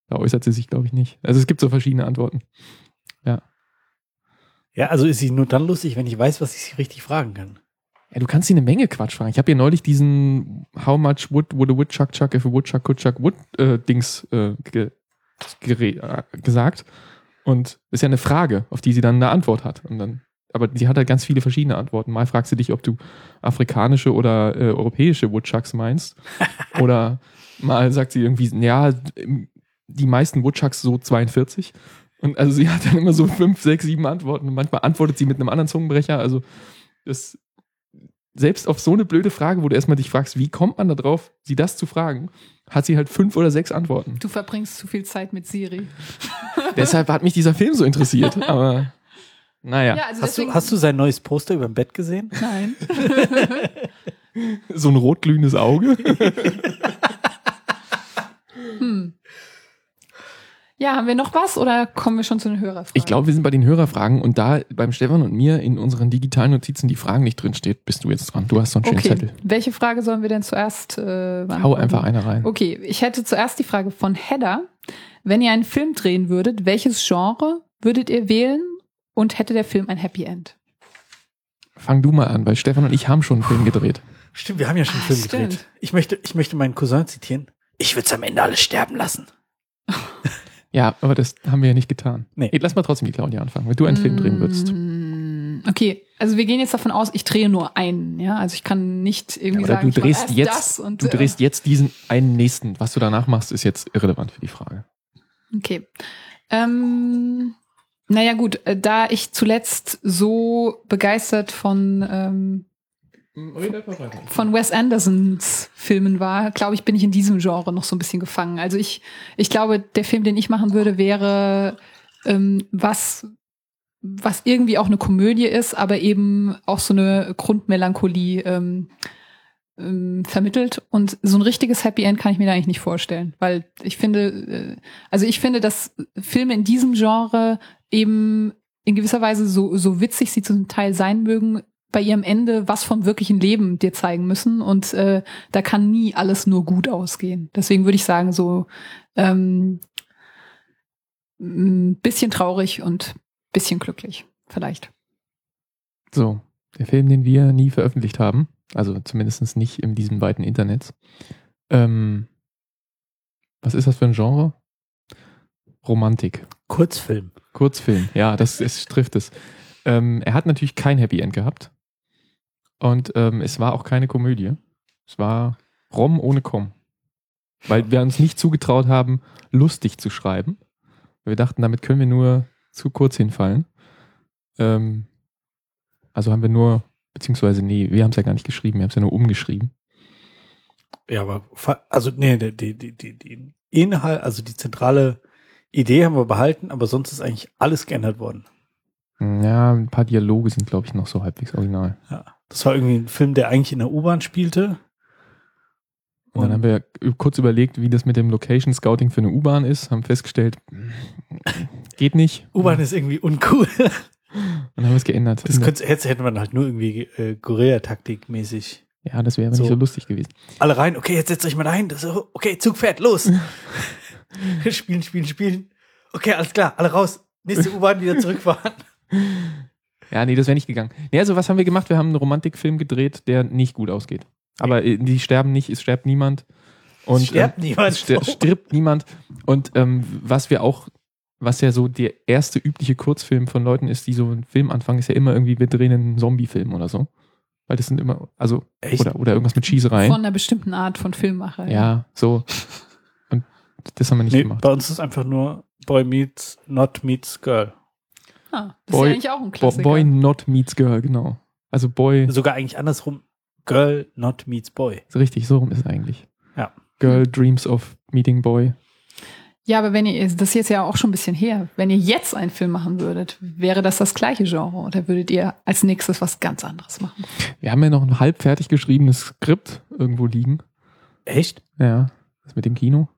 Da äußert sie sich, glaube ich, nicht. Also es gibt so verschiedene Antworten. Ja. Ja, also ist sie nur dann lustig, wenn ich weiß, was ich sie richtig fragen kann. Ja, du kannst sie eine Menge Quatsch fragen. Ich habe hier neulich diesen How much would, would a woodchuck chuck if a woodchuck could chuck wood äh, Dings äh, ge, ge, äh, gesagt. Und ist ja eine Frage, auf die sie dann eine Antwort hat. Und dann, aber sie hat halt ganz viele verschiedene Antworten. Mal fragt sie dich, ob du afrikanische oder äh, europäische Woodchucks meinst. Oder mal sagt sie irgendwie, ja, die meisten Woodchucks so zweiundvierzig. Und also sie hat dann immer so fünf, sechs, sieben Antworten. Und manchmal antwortet sie mit einem anderen Zungenbrecher. Also das selbst auf so eine blöde Frage, wo du erstmal dich fragst, wie kommt man da drauf, sie das zu fragen, hat sie halt fünf oder sechs Antworten. Du verbringst zu viel Zeit mit Siri. Deshalb hat mich dieser Film so interessiert. Aber naja. Ja, also Hast du, hast du sein neues Poster über dem Bett gesehen? Nein. So ein rotglühendes Auge. hm. Ja, haben wir noch was oder kommen wir schon zu den Hörerfragen? Ich glaube, wir sind bei den Hörerfragen und da beim Stefan und mir in unseren digitalen Notizen die Fragen nicht drin steht, bist du jetzt dran. Du hast so einen schönen okay. Zettel. Welche Frage sollen wir denn zuerst äh, beantworten? Hau einfach eine rein. Okay, ich hätte zuerst die Frage von Hedda. Wenn ihr einen Film drehen würdet, welches Genre würdet ihr wählen und hätte der Film ein Happy End? Fang du mal an, weil Stefan und ich haben schon einen Film gedreht. Stimmt, wir haben ja schon einen Ah, Film stimmt. gedreht. Ich möchte, ich möchte meinen Cousin zitieren. Ich würde es am Ende alles sterben lassen. Ja, aber das haben wir ja nicht getan. Nee. Hey, lass mal trotzdem die Claudia anfangen, wenn du einen Film drehen würdest. Mm, Okay, also wir gehen jetzt davon aus, ich drehe nur einen, ja, also ich kann nicht irgendwie Oder sagen, du drehst ich mach erst jetzt, das und, du drehst jetzt diesen einen nächsten. Was du danach machst, ist jetzt irrelevant für die Frage. äh, Okay. Ähm, naja gut, äh, da ich zuletzt so begeistert von ähm, von Wes Andersons Filmen war, glaube ich, bin ich in diesem Genre noch so ein bisschen gefangen. Also ich, ich glaube, der Film, den ich machen würde, wäre ähm, was, was irgendwie auch eine Komödie ist, aber eben auch so eine Grundmelancholie ähm, ähm, vermittelt. Und so ein richtiges Happy End kann ich mir da eigentlich nicht vorstellen, weil ich finde, äh, also ich finde, dass Filme in diesem Genre eben in gewisser Weise so, so witzig sie zum Teil sein mögen, bei ihrem Ende was vom wirklichen Leben dir zeigen müssen und äh, da kann nie alles nur gut ausgehen. Deswegen würde ich sagen, so ähm, ein bisschen traurig und bisschen glücklich, vielleicht. So, der Film, den wir nie veröffentlicht haben, also zumindest nicht in diesem weiten Internet. Ähm, was ist das für ein Genre? Romantik. Kurzfilm. Kurzfilm, ja, das ist, trifft es. Ähm, er hat natürlich kein Happy End gehabt. Und ähm, es war auch keine Komödie. Es war Rom ohne Com. Weil wir uns nicht zugetraut haben, lustig zu schreiben. Wir dachten, damit können wir nur zu kurz hinfallen. Ähm, also haben wir nur, beziehungsweise nee, wir haben es ja gar nicht geschrieben, wir haben es ja nur umgeschrieben. Ja, aber fa- also nee, die, die, die, die, die Inhalt, also die zentrale Idee haben wir behalten, aber sonst ist eigentlich alles geändert worden. Ja, ein paar Dialoge sind, glaube ich, noch so halbwegs original. Ja, das war irgendwie ein Film, der eigentlich in der U-Bahn spielte. Und dann haben wir kurz überlegt, wie das mit dem Location Scouting für eine U-Bahn ist, haben festgestellt, geht nicht. U-Bahn ist irgendwie uncool. Dann haben wir es geändert. Das könnte, jetzt hätte man halt nur irgendwie äh, Guerilla-Taktik-mäßig. Ja, das wäre aber So. nicht so lustig gewesen. Alle rein, okay, jetzt setzt euch mal rein. Das, so, okay, Zug fährt, los. Spielen, spielen, spielen. Okay, alles klar, alle raus. Nächste U-Bahn wieder zurückfahren. Ja, nee, das wäre nicht gegangen. Nee, also was haben wir gemacht? Wir haben einen Romantikfilm gedreht, der nicht gut ausgeht. Aber äh, die sterben nicht, es stirbt niemand. Und, Es stirbt ähm, niemand. Es stir- stirbt niemand. Und ähm, was wir auch, was ja so der erste übliche Kurzfilm von Leuten ist, die so einen Film anfangen, ist ja immer irgendwie, wir drehen einen Zombie-Film oder so. Weil das sind immer, also, Echt? oder, oder irgendwas mit Schießereien. Von einer bestimmten Art von Filmmacher. Ja, so. Und das haben wir nicht Nee, gemacht. bei uns ist einfach nur Boy meets, not meets girl. Ah, das Boy- ist ja eigentlich auch ein Bo- Klassiker. Boy not meets girl, genau. Also Boy, Sogar eigentlich andersrum. Girl not meets boy. so richtig, so rum ist es eigentlich. Ja. Girl dreams of meeting boy. Ja, aber wenn ihr, das ist jetzt ja auch schon ein bisschen her, wenn ihr jetzt einen Film machen würdet, wäre das das gleiche Genre oder würdet ihr als nächstes was ganz anderes machen? Wir haben ja noch ein halb fertig geschriebenes Skript irgendwo liegen. Echt? Ja, das mit dem Kino.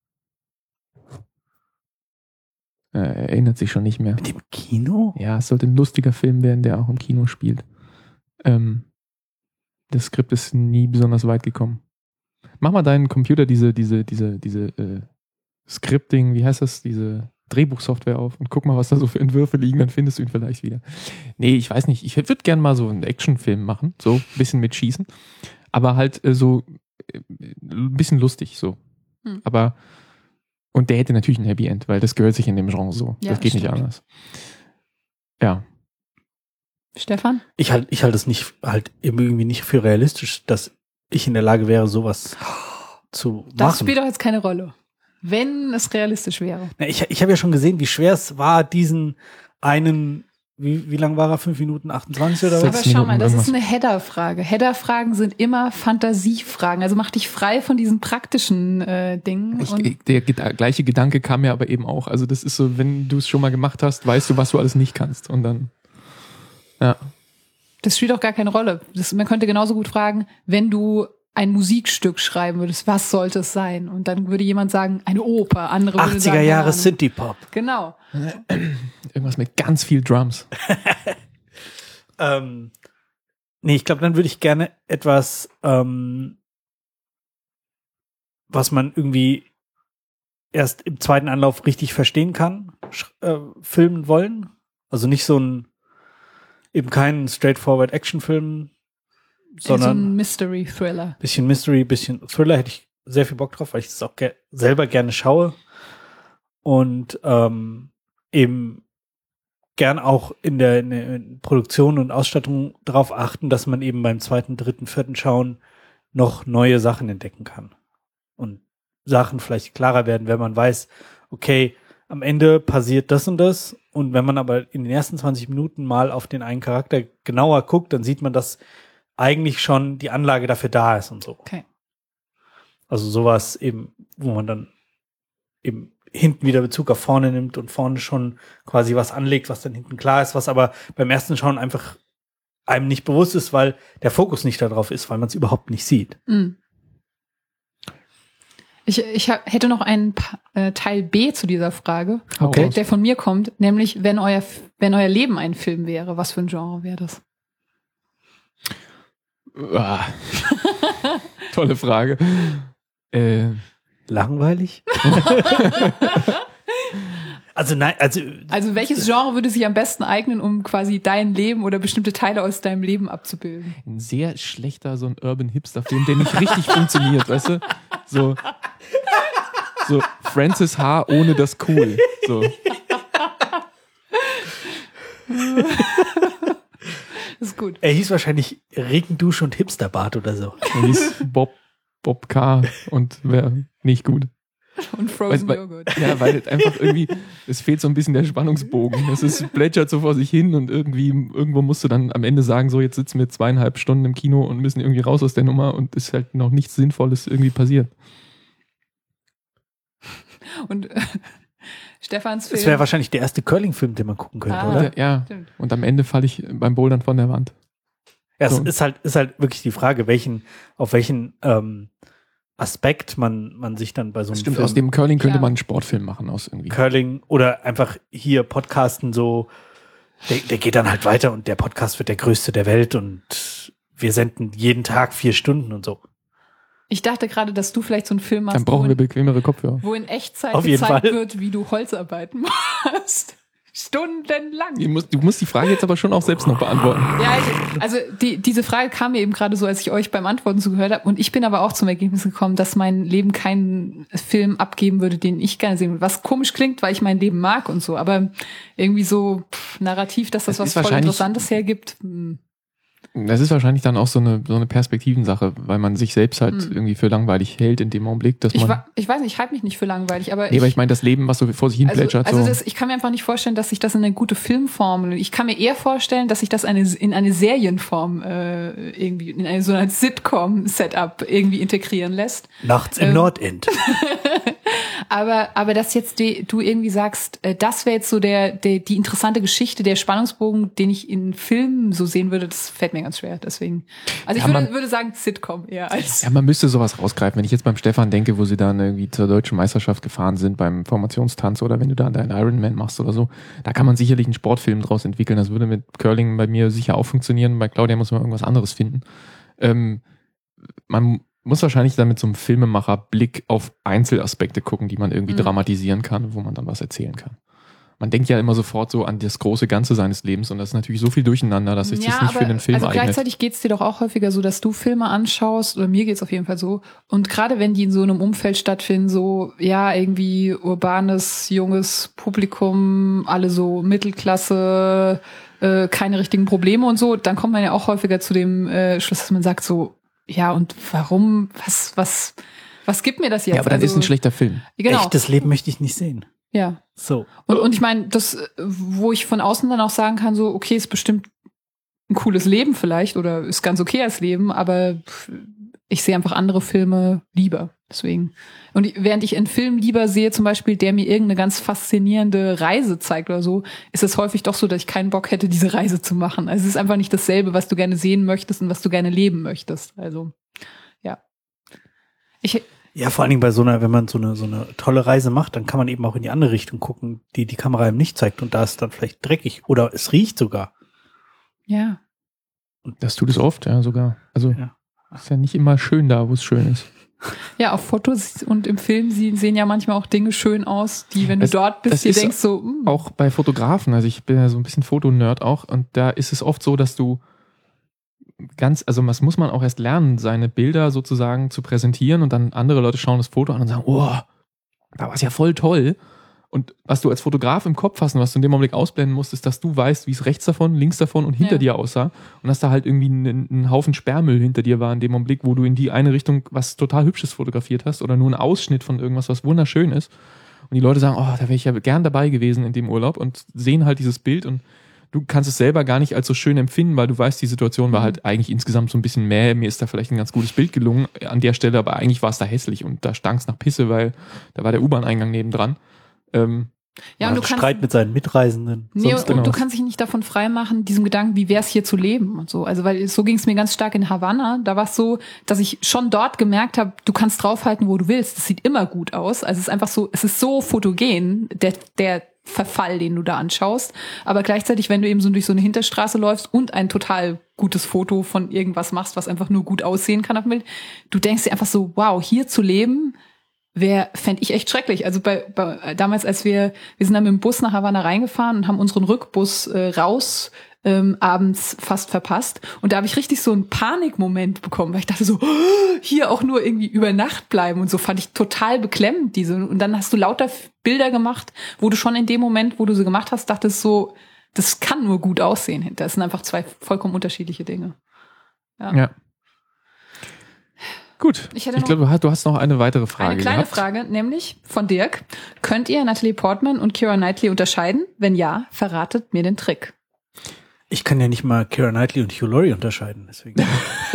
Äh, er erinnert sich schon nicht mehr. Mit dem Kino? Ja, es sollte ein lustiger Film werden, der auch im Kino spielt. Ähm, das Skript ist nie besonders weit gekommen. Mach mal deinen Computer diese, diese, diese, diese, äh, Scripting, wie heißt das, diese Drehbuchsoftware auf und guck mal, was da so für Entwürfe liegen, dann findest du ihn vielleicht wieder. Nee, ich weiß nicht, ich würde gerne mal so einen Actionfilm machen, so ein bisschen mit Schießen, aber halt äh, so äh, ein bisschen lustig, so. Hm. Aber, und der hätte natürlich ein Happy End, weil das gehört sich in dem Genre so. Ja, das geht stimmt. nicht anders. Ja. Stefan? Ich halte ich halt es nicht, halt irgendwie nicht für realistisch, dass ich in der Lage wäre, sowas zu machen. Das spielt doch jetzt keine Rolle. Wenn es realistisch wäre. Na, ich ich habe ja schon gesehen, wie schwer es war, diesen einen, wie, wie lang war er? fünf Minuten achtundzwanzig oder was? Aber Sechs schau Minuten mal, das irgendwas. ist eine Header-Frage. Header-Fragen sind immer Fantasiefragen. Also mach dich frei von diesen praktischen äh, Dingen. Ich, und ich- der geda- gleiche Gedanke kam mir aber eben auch. Also das ist so, wenn du es schon mal gemacht hast, weißt du, was du alles nicht kannst. Und dann, ja. das spielt doch gar keine Rolle. Das, man könnte genauso gut fragen, wenn du ein Musikstück schreiben würdest, was sollte es sein? Und dann würde jemand sagen, eine Oper. Andere würde sagen, achtziger keine Jahre Ahnung. Synthie-Pop. Genau. Irgendwas mit ganz viel Drums. Ähm, nee, ich glaube, dann würde ich gerne etwas, ähm, was man irgendwie erst im zweiten Anlauf richtig verstehen kann, sch- äh, filmen wollen. Also nicht so ein, eben kein straightforward Actionfilm, So sondern ein Mystery-Thriller. bisschen Mystery, bisschen Thriller, hätte ich sehr viel Bock drauf, weil ich das auch ge- selber gerne schaue und ähm, eben gern auch in der, in der Produktion und Ausstattung darauf achten, dass man eben beim zweiten, dritten, vierten Schauen noch neue Sachen entdecken kann und Sachen vielleicht klarer werden, wenn man weiß, okay, am Ende passiert das und das und wenn man aber in den ersten zwanzig Minuten mal auf den einen Charakter genauer guckt, dann sieht man, dass eigentlich schon die Anlage dafür da ist und so. Okay. Also sowas eben, wo man dann eben hinten wieder Bezug auf vorne nimmt und vorne schon quasi was anlegt, was dann hinten klar ist, was aber beim ersten Schauen einfach einem nicht bewusst ist, weil der Fokus nicht darauf ist, weil man es überhaupt nicht sieht. Mm. Ich, ich hab, hätte noch einen Pa- äh, Teil B zu dieser Frage, Okay. der, der von mir kommt, nämlich wenn euer, wenn euer Leben ein Film wäre, was für ein Genre wäre das? Ah. Tolle Frage. Äh, Langweilig? Also nein, also Also welches Genre würde sich am besten eignen, um quasi dein Leben oder bestimmte Teile aus deinem Leben abzubilden? ein sehr schlechter, so ein Urban Hipster-Film, der nicht richtig funktioniert, weißt du? So, so Francis H. ohne das Cool. So. Das ist gut. er hieß wahrscheinlich Regendusche und Hipsterbart oder so. Er hieß Bob, Bob K. und wäre nicht gut. Und Frozen Weil- Joghurt. Ja, weil es einfach irgendwie, es fehlt so ein bisschen der Spannungsbogen. Es ist, plätschert so vor sich hin und irgendwie, irgendwo musst du dann am Ende sagen, so jetzt sitzen wir zweieinhalb Stunden im Kino und müssen irgendwie raus aus der Nummer und ist halt noch nichts Sinnvolles irgendwie passiert. Und äh, Stefans Film. Es wäre wahrscheinlich der erste Curling-Film, den man gucken könnte, Ah. oder? Ja, Stimmt. und am Ende falle ich beim Bouldern von der Wand. Ja, es So. ist halt, ist halt wirklich die Frage, welchen, auf welchen ähm, Aspekt man, man sich dann bei so einem Stimmt, Film aus dem Curling könnte Ja. man einen Sportfilm machen, aus irgendwie. Curling oder einfach hier Podcasten so, der, der geht dann halt weiter und der Podcast wird der größte der Welt und wir senden jeden Tag vier Stunden und so. Ich dachte gerade, dass du vielleicht so einen Film machst, Dann brauchen wo, wir in, bequemere Kopfhörer. wo in Echtzeit Auf jeden gezeigt Fall. wird, wie du Holzarbeiten machst. Stundenlang. Du musst, du musst die Frage jetzt aber schon auch selbst noch beantworten. Ja, ich, also die, diese Frage kam mir eben gerade so, als ich euch beim Antworten zugehört habe. Und ich bin aber auch zum Ergebnis gekommen, dass mein Leben keinen Film abgeben würde, den ich gerne sehen würde. Was komisch klingt, weil ich mein Leben mag und so. Aber irgendwie so pff, narrativ, dass das Es was ist voll wahrscheinlich- Interessantes hergibt. hm. Das ist wahrscheinlich dann auch so eine, so eine Perspektivensache, weil man sich selbst halt Hm. irgendwie für langweilig hält in dem Augenblick, dass Ich, man. wa- ich weiß nicht, ich halte mich nicht für langweilig, aber Nee, aber ich meine, das Leben, was so vor sich hin Also, plätschert, also so. das, ich kann mir einfach nicht vorstellen, dass sich das in eine gute Filmform, ich kann mir eher vorstellen, dass sich das eine, in eine Serienform äh, irgendwie, in eine so eine Sitcom-Setup irgendwie integrieren lässt. Nachts im Ähm. Nordend. Aber, aber dass jetzt die, du irgendwie sagst, äh, das wäre jetzt so der, der, die interessante Geschichte, der Spannungsbogen, den ich in Filmen so sehen würde, das fällt mir ganz schwer. Deswegen, also ich Ja, würde, man- würde sagen Sitcom eher als. Ja, man müsste sowas rausgreifen. Wenn ich jetzt beim Stefan denke, wo sie dann irgendwie zur deutschen Meisterschaft gefahren sind beim Formationstanz oder wenn du da deinen Ironman machst oder so, da kann man sicherlich einen Sportfilm draus entwickeln. Das würde mit Curling bei mir sicher auch funktionieren. Bei Claudia muss man irgendwas anderes finden. Ähm, man muss wahrscheinlich dann mit so einem Filmemacher-Blick auf Einzelaspekte gucken, die man irgendwie Mhm. dramatisieren kann, wo man dann was erzählen kann. Man denkt ja immer sofort so an das große Ganze seines Lebens und das ist natürlich so viel durcheinander, dass sich das nicht für den Film also eignet. gleichzeitig geht's dir doch auch häufiger so, dass du Filme anschaust, oder mir geht's auf jeden Fall so, und gerade wenn die in so einem Umfeld stattfinden, so, ja, irgendwie urbanes, junges Publikum, alle so Mittelklasse, äh, keine richtigen Probleme und so, dann kommt man ja auch häufiger zu dem äh, Schluss, dass man sagt so, ja, und warum, was, was, was gibt mir das jetzt? Ja, aber dann also, ist ein schlechter Film. genau. Echtes Leben möchte ich nicht sehen. Ja. So. Und, und ich meine, das, wo ich von außen dann auch sagen kann, so, okay, ist bestimmt ein cooles Leben vielleicht oder ist ganz okay als Leben, aber ich sehe einfach andere Filme lieber. Deswegen. Und ich, während ich einen Film lieber sehe, zum Beispiel, der mir irgendeine ganz faszinierende Reise zeigt oder so, ist es häufig doch so, dass ich keinen Bock hätte, diese Reise zu machen. Also es ist einfach nicht dasselbe, was du gerne sehen möchtest und was du gerne leben möchtest. Also, ja. Ich, Ja, vor allen Dingen bei so einer, wenn man so eine so eine tolle Reise macht, dann kann man eben auch in die andere Richtung gucken, die die Kamera ihm nicht zeigt und da ist dann vielleicht dreckig oder es riecht sogar. ja. Das tut es oft, ja, sogar. Also Ja. ist ja nicht immer schön da, wo es schön ist. Ja, auf Fotos und im Film sie- sehen ja manchmal auch Dinge schön aus, die, wenn du Das- dort das bist, dir ist denkst so, mm, Auch bei Fotografen, also ich bin ja so ein bisschen Fotonerd auch und da ist es oft so, dass du ganz, also was muss man auch erst lernen, seine Bilder sozusagen zu präsentieren und dann andere Leute schauen das Foto an und sagen, oh, da war es ja voll toll. Und was du als Fotograf im Kopf hast und was du in dem Augenblick ausblenden musst, ist, dass du weißt, wie es rechts davon, links davon und hinter Ja. dir aussah und dass da halt irgendwie ein, ein Haufen Sperrmüll hinter dir war in dem Augenblick, wo du in die eine Richtung was total Hübsches fotografiert hast oder nur einen Ausschnitt von irgendwas, was wunderschön ist. Und die Leute sagen, oh, da wäre ich ja gern dabei gewesen in dem Urlaub und sehen halt dieses Bild und du kannst es selber gar nicht als so schön empfinden, weil du weißt, die Situation war Mhm. halt eigentlich insgesamt so ein bisschen mäh, mir ist da vielleicht ein ganz gutes Bild gelungen an der Stelle, aber eigentlich war es da hässlich und da stank es nach Pisse, weil da war der U-Bahn-Eingang nebendran. Ähm, ja, und du Man kannst, Streit mit seinen Mitreisenden. nee, sonst und genau. du kannst dich nicht davon freimachen, diesem Gedanken, wie wäre es hier zu leben und so. Also, weil so ging es mir ganz stark in Havanna. Da war es so, dass ich schon dort gemerkt habe, du kannst draufhalten, wo du willst. Das sieht immer gut aus. Also es ist einfach so, es ist so fotogen, der, der Verfall, den du da anschaust. Aber gleichzeitig, wenn du eben so durch so eine Hinterstraße läufst und ein total gutes Foto von irgendwas machst, was einfach nur gut aussehen kann auf dem Bild, du denkst dir einfach so, wow, hier zu leben, wäre, fände ich echt schrecklich. Also bei, bei damals, als wir, wir sind dann mit dem Bus nach Havanna reingefahren und haben unseren Rückbus äh, raus ähm, abends fast verpasst. Und da habe ich richtig so einen Panikmoment bekommen, weil ich dachte so, oh, hier auch nur irgendwie über Nacht bleiben und so, fand ich total beklemmend diese. Und dann hast du lauter Bilder gemacht, wo du schon in dem Moment, wo du sie gemacht hast, dachtest so, das kann nur gut aussehen hinter. Das sind einfach zwei vollkommen unterschiedliche Dinge. Ja. ja. Gut, Ich ich, hätte noch- glaube, du hast, du hast noch eine weitere Frage Eine kleine gehabt. Frage, nämlich von Dirk. Könnt ihr Natalie Portman und Keira Knightley unterscheiden? Wenn ja, verratet mir den Trick. Ich kann ja nicht mal Keira Knightley und Hugh Laurie unterscheiden, deswegen.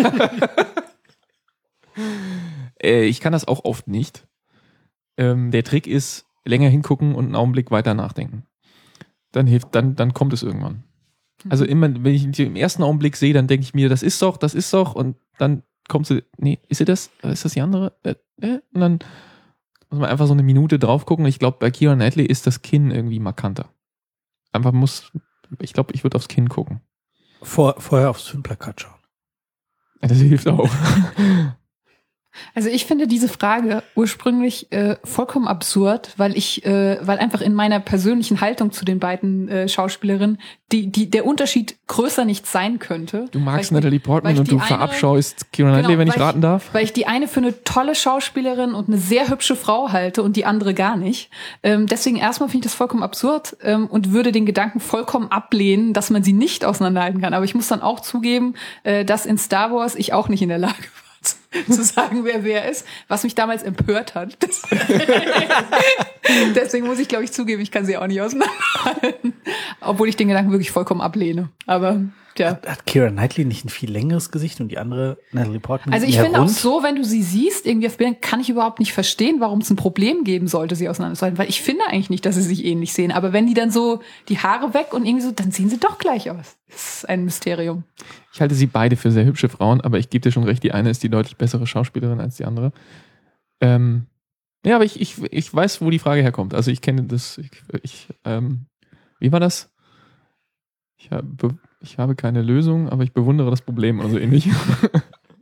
Äh, ich kann das auch oft nicht. Ähm, der Trick ist, länger hingucken und einen Augenblick weiter nachdenken. Dann hilft, dann, dann kommt es irgendwann. Also immer, wenn ich die im ersten Augenblick sehe, dann denke ich mir, das ist doch, das ist doch, und dann kommt sie, nee, ist sie das? Ist das die andere? Äh, äh, und dann muss man einfach so eine Minute drauf gucken. Ich glaube, bei Keira Knightley ist das Kinn irgendwie markanter. Einfach muss, ich glaube, ich würde aufs Kinn gucken. Vor, vorher aufs Filmplakat schauen. Ja, das hilft auch. Also ich finde diese Frage ursprünglich äh, vollkommen absurd, weil ich, äh, weil einfach in meiner persönlichen Haltung zu den beiden äh, Schauspielerinnen die, die, der Unterschied größer nicht sein könnte. Du magst Weil ich- Natalie weil Portman ich und die du eine- verabscheust Keira Knightley, Genau, wenn ich weil raten darf. Weil ich die eine für eine tolle Schauspielerin und eine sehr hübsche Frau halte und die andere gar nicht. Ähm, deswegen erstmal finde ich das vollkommen absurd ähm, und würde den Gedanken vollkommen ablehnen, dass man sie nicht auseinanderhalten kann. Aber ich muss dann auch zugeben, äh, dass in Star Wars ich auch nicht in der Lage war, zu sagen, wer wer ist, was mich damals empört hat. Das Deswegen muss ich, glaube ich, zugeben, ich kann sie auch nicht auseinanderhalten. Obwohl ich den Gedanken wirklich vollkommen ablehne. Aber, ja. Hat, hat Keira Knightley nicht ein viel längeres Gesicht und die andere Natalie Portman Also ich mehr finde auch rund? so, wenn du sie siehst, irgendwie auf Bildern, kann ich überhaupt nicht verstehen, warum es ein Problem geben sollte, sie auseinanderzuhalten. Weil ich finde eigentlich nicht, dass sie sich ähnlich sehen. Aber wenn die dann so die Haare weg und irgendwie so, dann sehen sie doch gleich aus. Das ist ein Mysterium. Ich halte sie beide für sehr hübsche Frauen, aber ich gebe dir schon recht, die eine ist die deutlich bessere Schauspielerin als die andere. Ähm, ja, aber ich, ich, ich weiß, wo die Frage herkommt. Also ich kenne das, ich, ich ähm, wie war das? Ich habe, ich habe keine Lösung, aber ich bewundere das Problem, also ähnlich.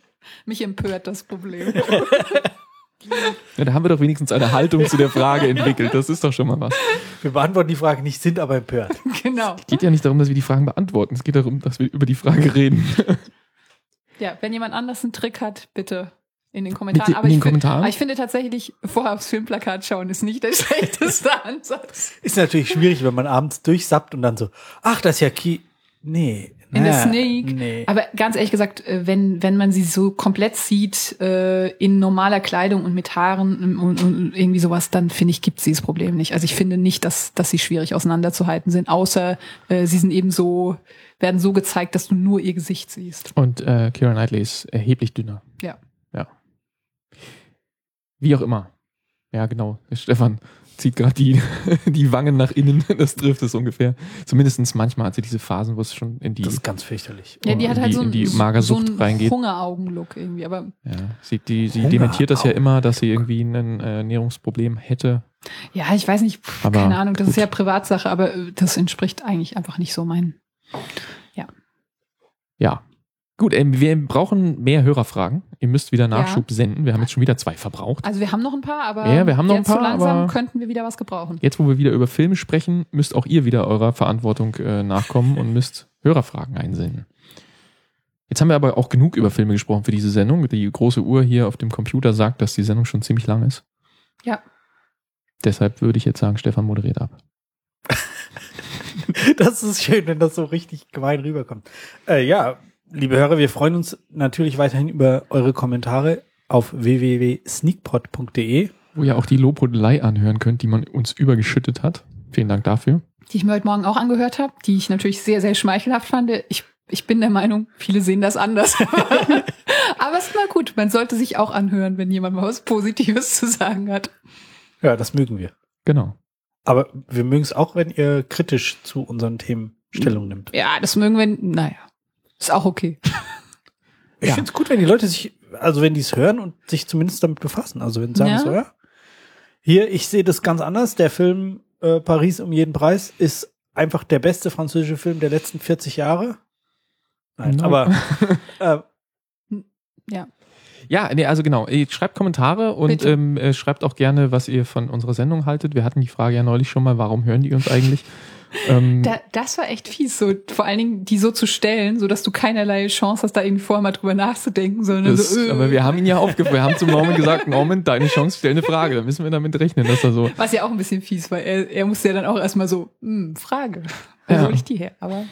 Mich empört das Problem. Ja, da haben wir doch wenigstens eine Haltung zu der Frage entwickelt. Das ist doch schon mal was. Wir beantworten die Frage nicht, sind aber empört. Genau. Es geht ja nicht darum, dass wir die Fragen beantworten. Es geht darum, dass wir über die Frage reden. Ja, wenn jemand anders einen Trick hat, bitte in den Kommentaren. Bitte aber, in ich den Kommentaren? aber ich finde tatsächlich, vorher aufs Filmplakat schauen ist nicht der schlechteste Ansatz. Ist natürlich schwierig, wenn man abends durchsappt und dann so, ach, das ist ja Ki... Nee. In na, der Sneak. Nee. Aber ganz ehrlich gesagt, wenn, wenn man sie so komplett sieht, äh, in normaler Kleidung und mit Haaren und, und irgendwie sowas, dann finde ich, gibt es dieses Problem nicht. Also ich finde nicht, dass, dass sie schwierig auseinanderzuhalten sind, außer äh, sie sind eben so, werden so gezeigt, dass du nur ihr Gesicht siehst. Und äh, Keira Knightley ist erheblich dünner. Ja. Ja. Wie auch immer. Ja, genau. Stefan zieht gerade die, die Wangen nach innen. Das trifft es ungefähr. Zumindest manchmal hat sie diese Phasen, wo es schon in die, Das ist ganz fürchterlich. Ja, die hat in halt die, so in einen, die so Magersucht einen reingeht. Hungeraugen-Look irgendwie, aber Ja, sie, die, sie Hunger dementiert das ja auch. immer, dass sie irgendwie ein äh, Ernährungsproblem hätte. ja, ich weiß nicht, pff, Aber keine Ahnung, das ist gut. ja Privatsache, aber äh, das entspricht eigentlich einfach nicht so meinen. Ja. Gut, ähm, wir brauchen mehr Hörerfragen. Ihr müsst wieder Nachschub senden. Wir haben jetzt schon wieder zwei verbraucht. Also wir haben noch ein paar, aber Ja, wir haben noch jetzt ein paar, so langsam aber- könnten wir wieder was gebrauchen. Jetzt, wo wir wieder über Filme sprechen, müsst auch ihr wieder eurer Verantwortung äh, nachkommen und müsst Hörerfragen einsenden. Jetzt haben wir aber auch genug über Filme gesprochen für diese Sendung. Die große Uhr hier auf dem Computer sagt, dass die Sendung schon ziemlich lang ist. Ja. Deshalb würde ich jetzt sagen, Stefan moderiert ab. Das ist schön, wenn das so richtig gemein rüberkommt. Äh, ja, liebe Hörer, wir freuen uns natürlich weiterhin über eure Kommentare auf w w w punkt sneakpot punkt d e. Wo ihr auch die Lobhudelei anhören könnt, die man uns übergeschüttet hat. Vielen Dank dafür. Die ich mir heute Morgen auch angehört habe, die ich natürlich sehr, sehr schmeichelhaft fand. Ich, ich bin der Meinung, viele sehen das anders. Aber es ist mal gut, man sollte sich auch anhören, wenn jemand mal was Positives zu sagen hat. Ja, das mögen wir. Genau. Aber wir mögen es auch, wenn ihr kritisch zu unseren Themen Stellung nimmt. Ja, das mögen wir, naja, ist auch okay. Ich Ja. finde es gut, wenn die Leute sich, also wenn die es hören und sich zumindest damit befassen. Also wenn sie sagen Ja. so, ja, hier, ich sehe das ganz anders. Der Film äh, Paris um jeden Preis ist einfach der beste französische Film der letzten vierzig Jahre. Nein, No. aber äh, Ja. Ja, nee, also genau. Ihr schreibt Kommentare und Bitte. ähm, äh, schreibt auch gerne, was ihr von unserer Sendung haltet. Wir hatten die Frage ja neulich schon mal, warum hören die uns eigentlich? ähm, Da, das war echt fies, so vor allen Dingen die so zu stellen, so dass du keinerlei Chance hast, da irgendwie vorher mal drüber nachzudenken, sondern das, so, äh, aber wir haben ihn ja aufgefordert. Wir haben zum Norman gesagt, Norman, deine Chance, stell eine Frage. Da müssen wir damit rechnen, dass er so. was ja auch ein bisschen fies war. Er, er musste ja dann auch erstmal so, hm, Frage, wo Ja. hol ich die her? Aber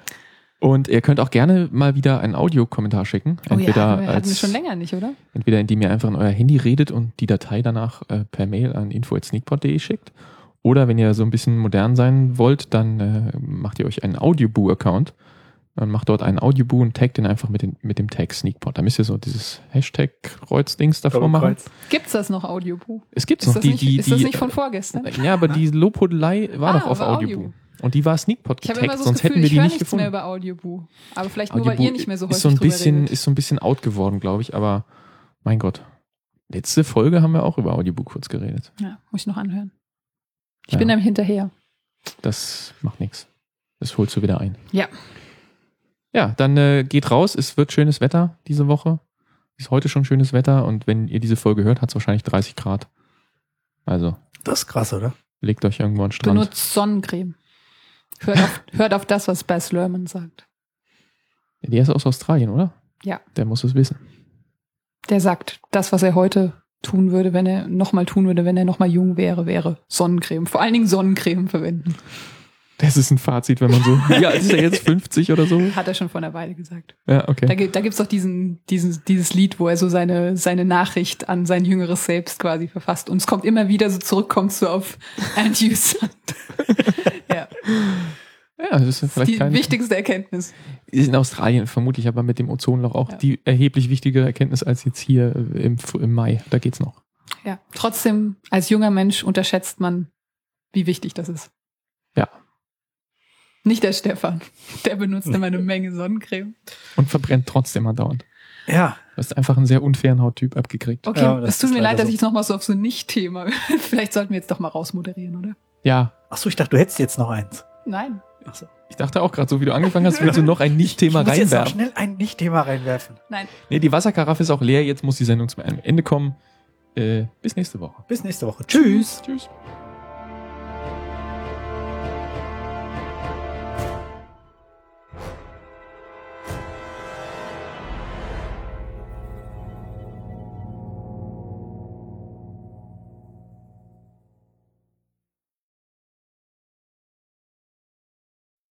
Und ihr könnt auch gerne mal wieder einen Audiokommentar schicken. oh ja, Entweder, hatten wir, hatten wir als, schon länger nicht, oder? entweder indem ihr einfach in euer Handy redet und die Datei danach äh, per Mail an info at sneakpot punkt d e schickt. Oder wenn ihr so ein bisschen modern sein wollt, dann äh, macht ihr euch einen Audioboo-Account. Dann macht dort einen Audioboo und taggt den einfach mit, den, mit dem Tag Sneakpot. Da müsst ihr so dieses Hashtag-Kreuz-Dings davor machen. Doppelkreuz. Gibt's das noch, Audiobuch? Es gibt Ist, noch das die, nicht, die, ist die, das nicht von vorgestern? Ja, aber die Lobhudelei war Ah, doch auf war Audioboo. Audio. Und die war Sneakpot Ich habe getaggt, immer so das sonst Gefühl, hätten wir ich die höre nicht nichts gefunden. mehr über Audiobuch. Aber vielleicht nur, weil Audioboo ihr nicht mehr so häufig ist so ein drüber bisschen, redet. ist so ein bisschen out geworden, glaube ich. Aber mein Gott. Letzte Folge haben wir auch über Audioboo kurz geredet. Ja, muss ich noch anhören. Ich Ja. bin nämlich hinterher. Das macht nichts. Das holst du wieder ein. Ja. Ja, dann äh, geht raus. Es wird schönes Wetter diese Woche. Ist heute schon schönes Wetter. Und wenn ihr diese Folge hört, hat es wahrscheinlich dreißig Grad. Also Das ist krass, oder? legt euch irgendwo an den Strand. Benutzt Sonnencreme. Hört auf, hört auf das, was Baz Luhrmann sagt. Der ist aus Australien, oder? Ja. Der muss es wissen. Der sagt, das, was er heute tun würde, wenn er nochmal tun würde, wenn er nochmal jung wäre, wäre Sonnencreme. Vor allen Dingen Sonnencreme verwenden. Das ist ein Fazit, wenn man so. Ja, ist er jetzt fünfzig oder so? Hat er schon vor einer Weile gesagt. Ja, Da, okay. gibt- da gibt's doch diesen, diesen, dieses Lied, wo er so seine, seine Nachricht an sein jüngeres Selbst quasi verfasst. Und es kommt immer wieder so zurück, kommst du auf And you son. Ja, Ja, das ist das ist vielleicht die keine. wichtigste Erkenntnis. Ist in Australien vermutlich aber mit dem Ozonloch auch Ja. die erheblich wichtigere Erkenntnis als jetzt hier im, im Mai. Da geht's noch. Ja, trotzdem, als junger Mensch unterschätzt man, wie wichtig das ist. Ja. Nicht der Stefan. Der benutzt immer eine Menge Sonnencreme. Und verbrennt trotzdem andauernd. Ja. Du hast einfach einen sehr unfairen Hauttyp abgekriegt. Okay, Ja, das es tut ist mir leider leid, dass so. ich nochmal so auf so ein Nicht-Thema. Vielleicht sollten wir jetzt doch mal rausmoderieren, oder? Ja, Ach so, ich dachte, du hättest jetzt noch eins. Nein. Ach so. Ich dachte auch gerade, so wie du angefangen hast, willst du noch ein Nicht-Thema Ich muss jetzt noch reinwerfen. schnell ein Nicht-Thema reinwerfen. Nein. Nee, die Wasserkaraffe ist auch leer. Jetzt muss die Sendung zum Ende kommen. Äh, bis nächste Woche. Bis nächste Woche. Tschüss. Tschüss.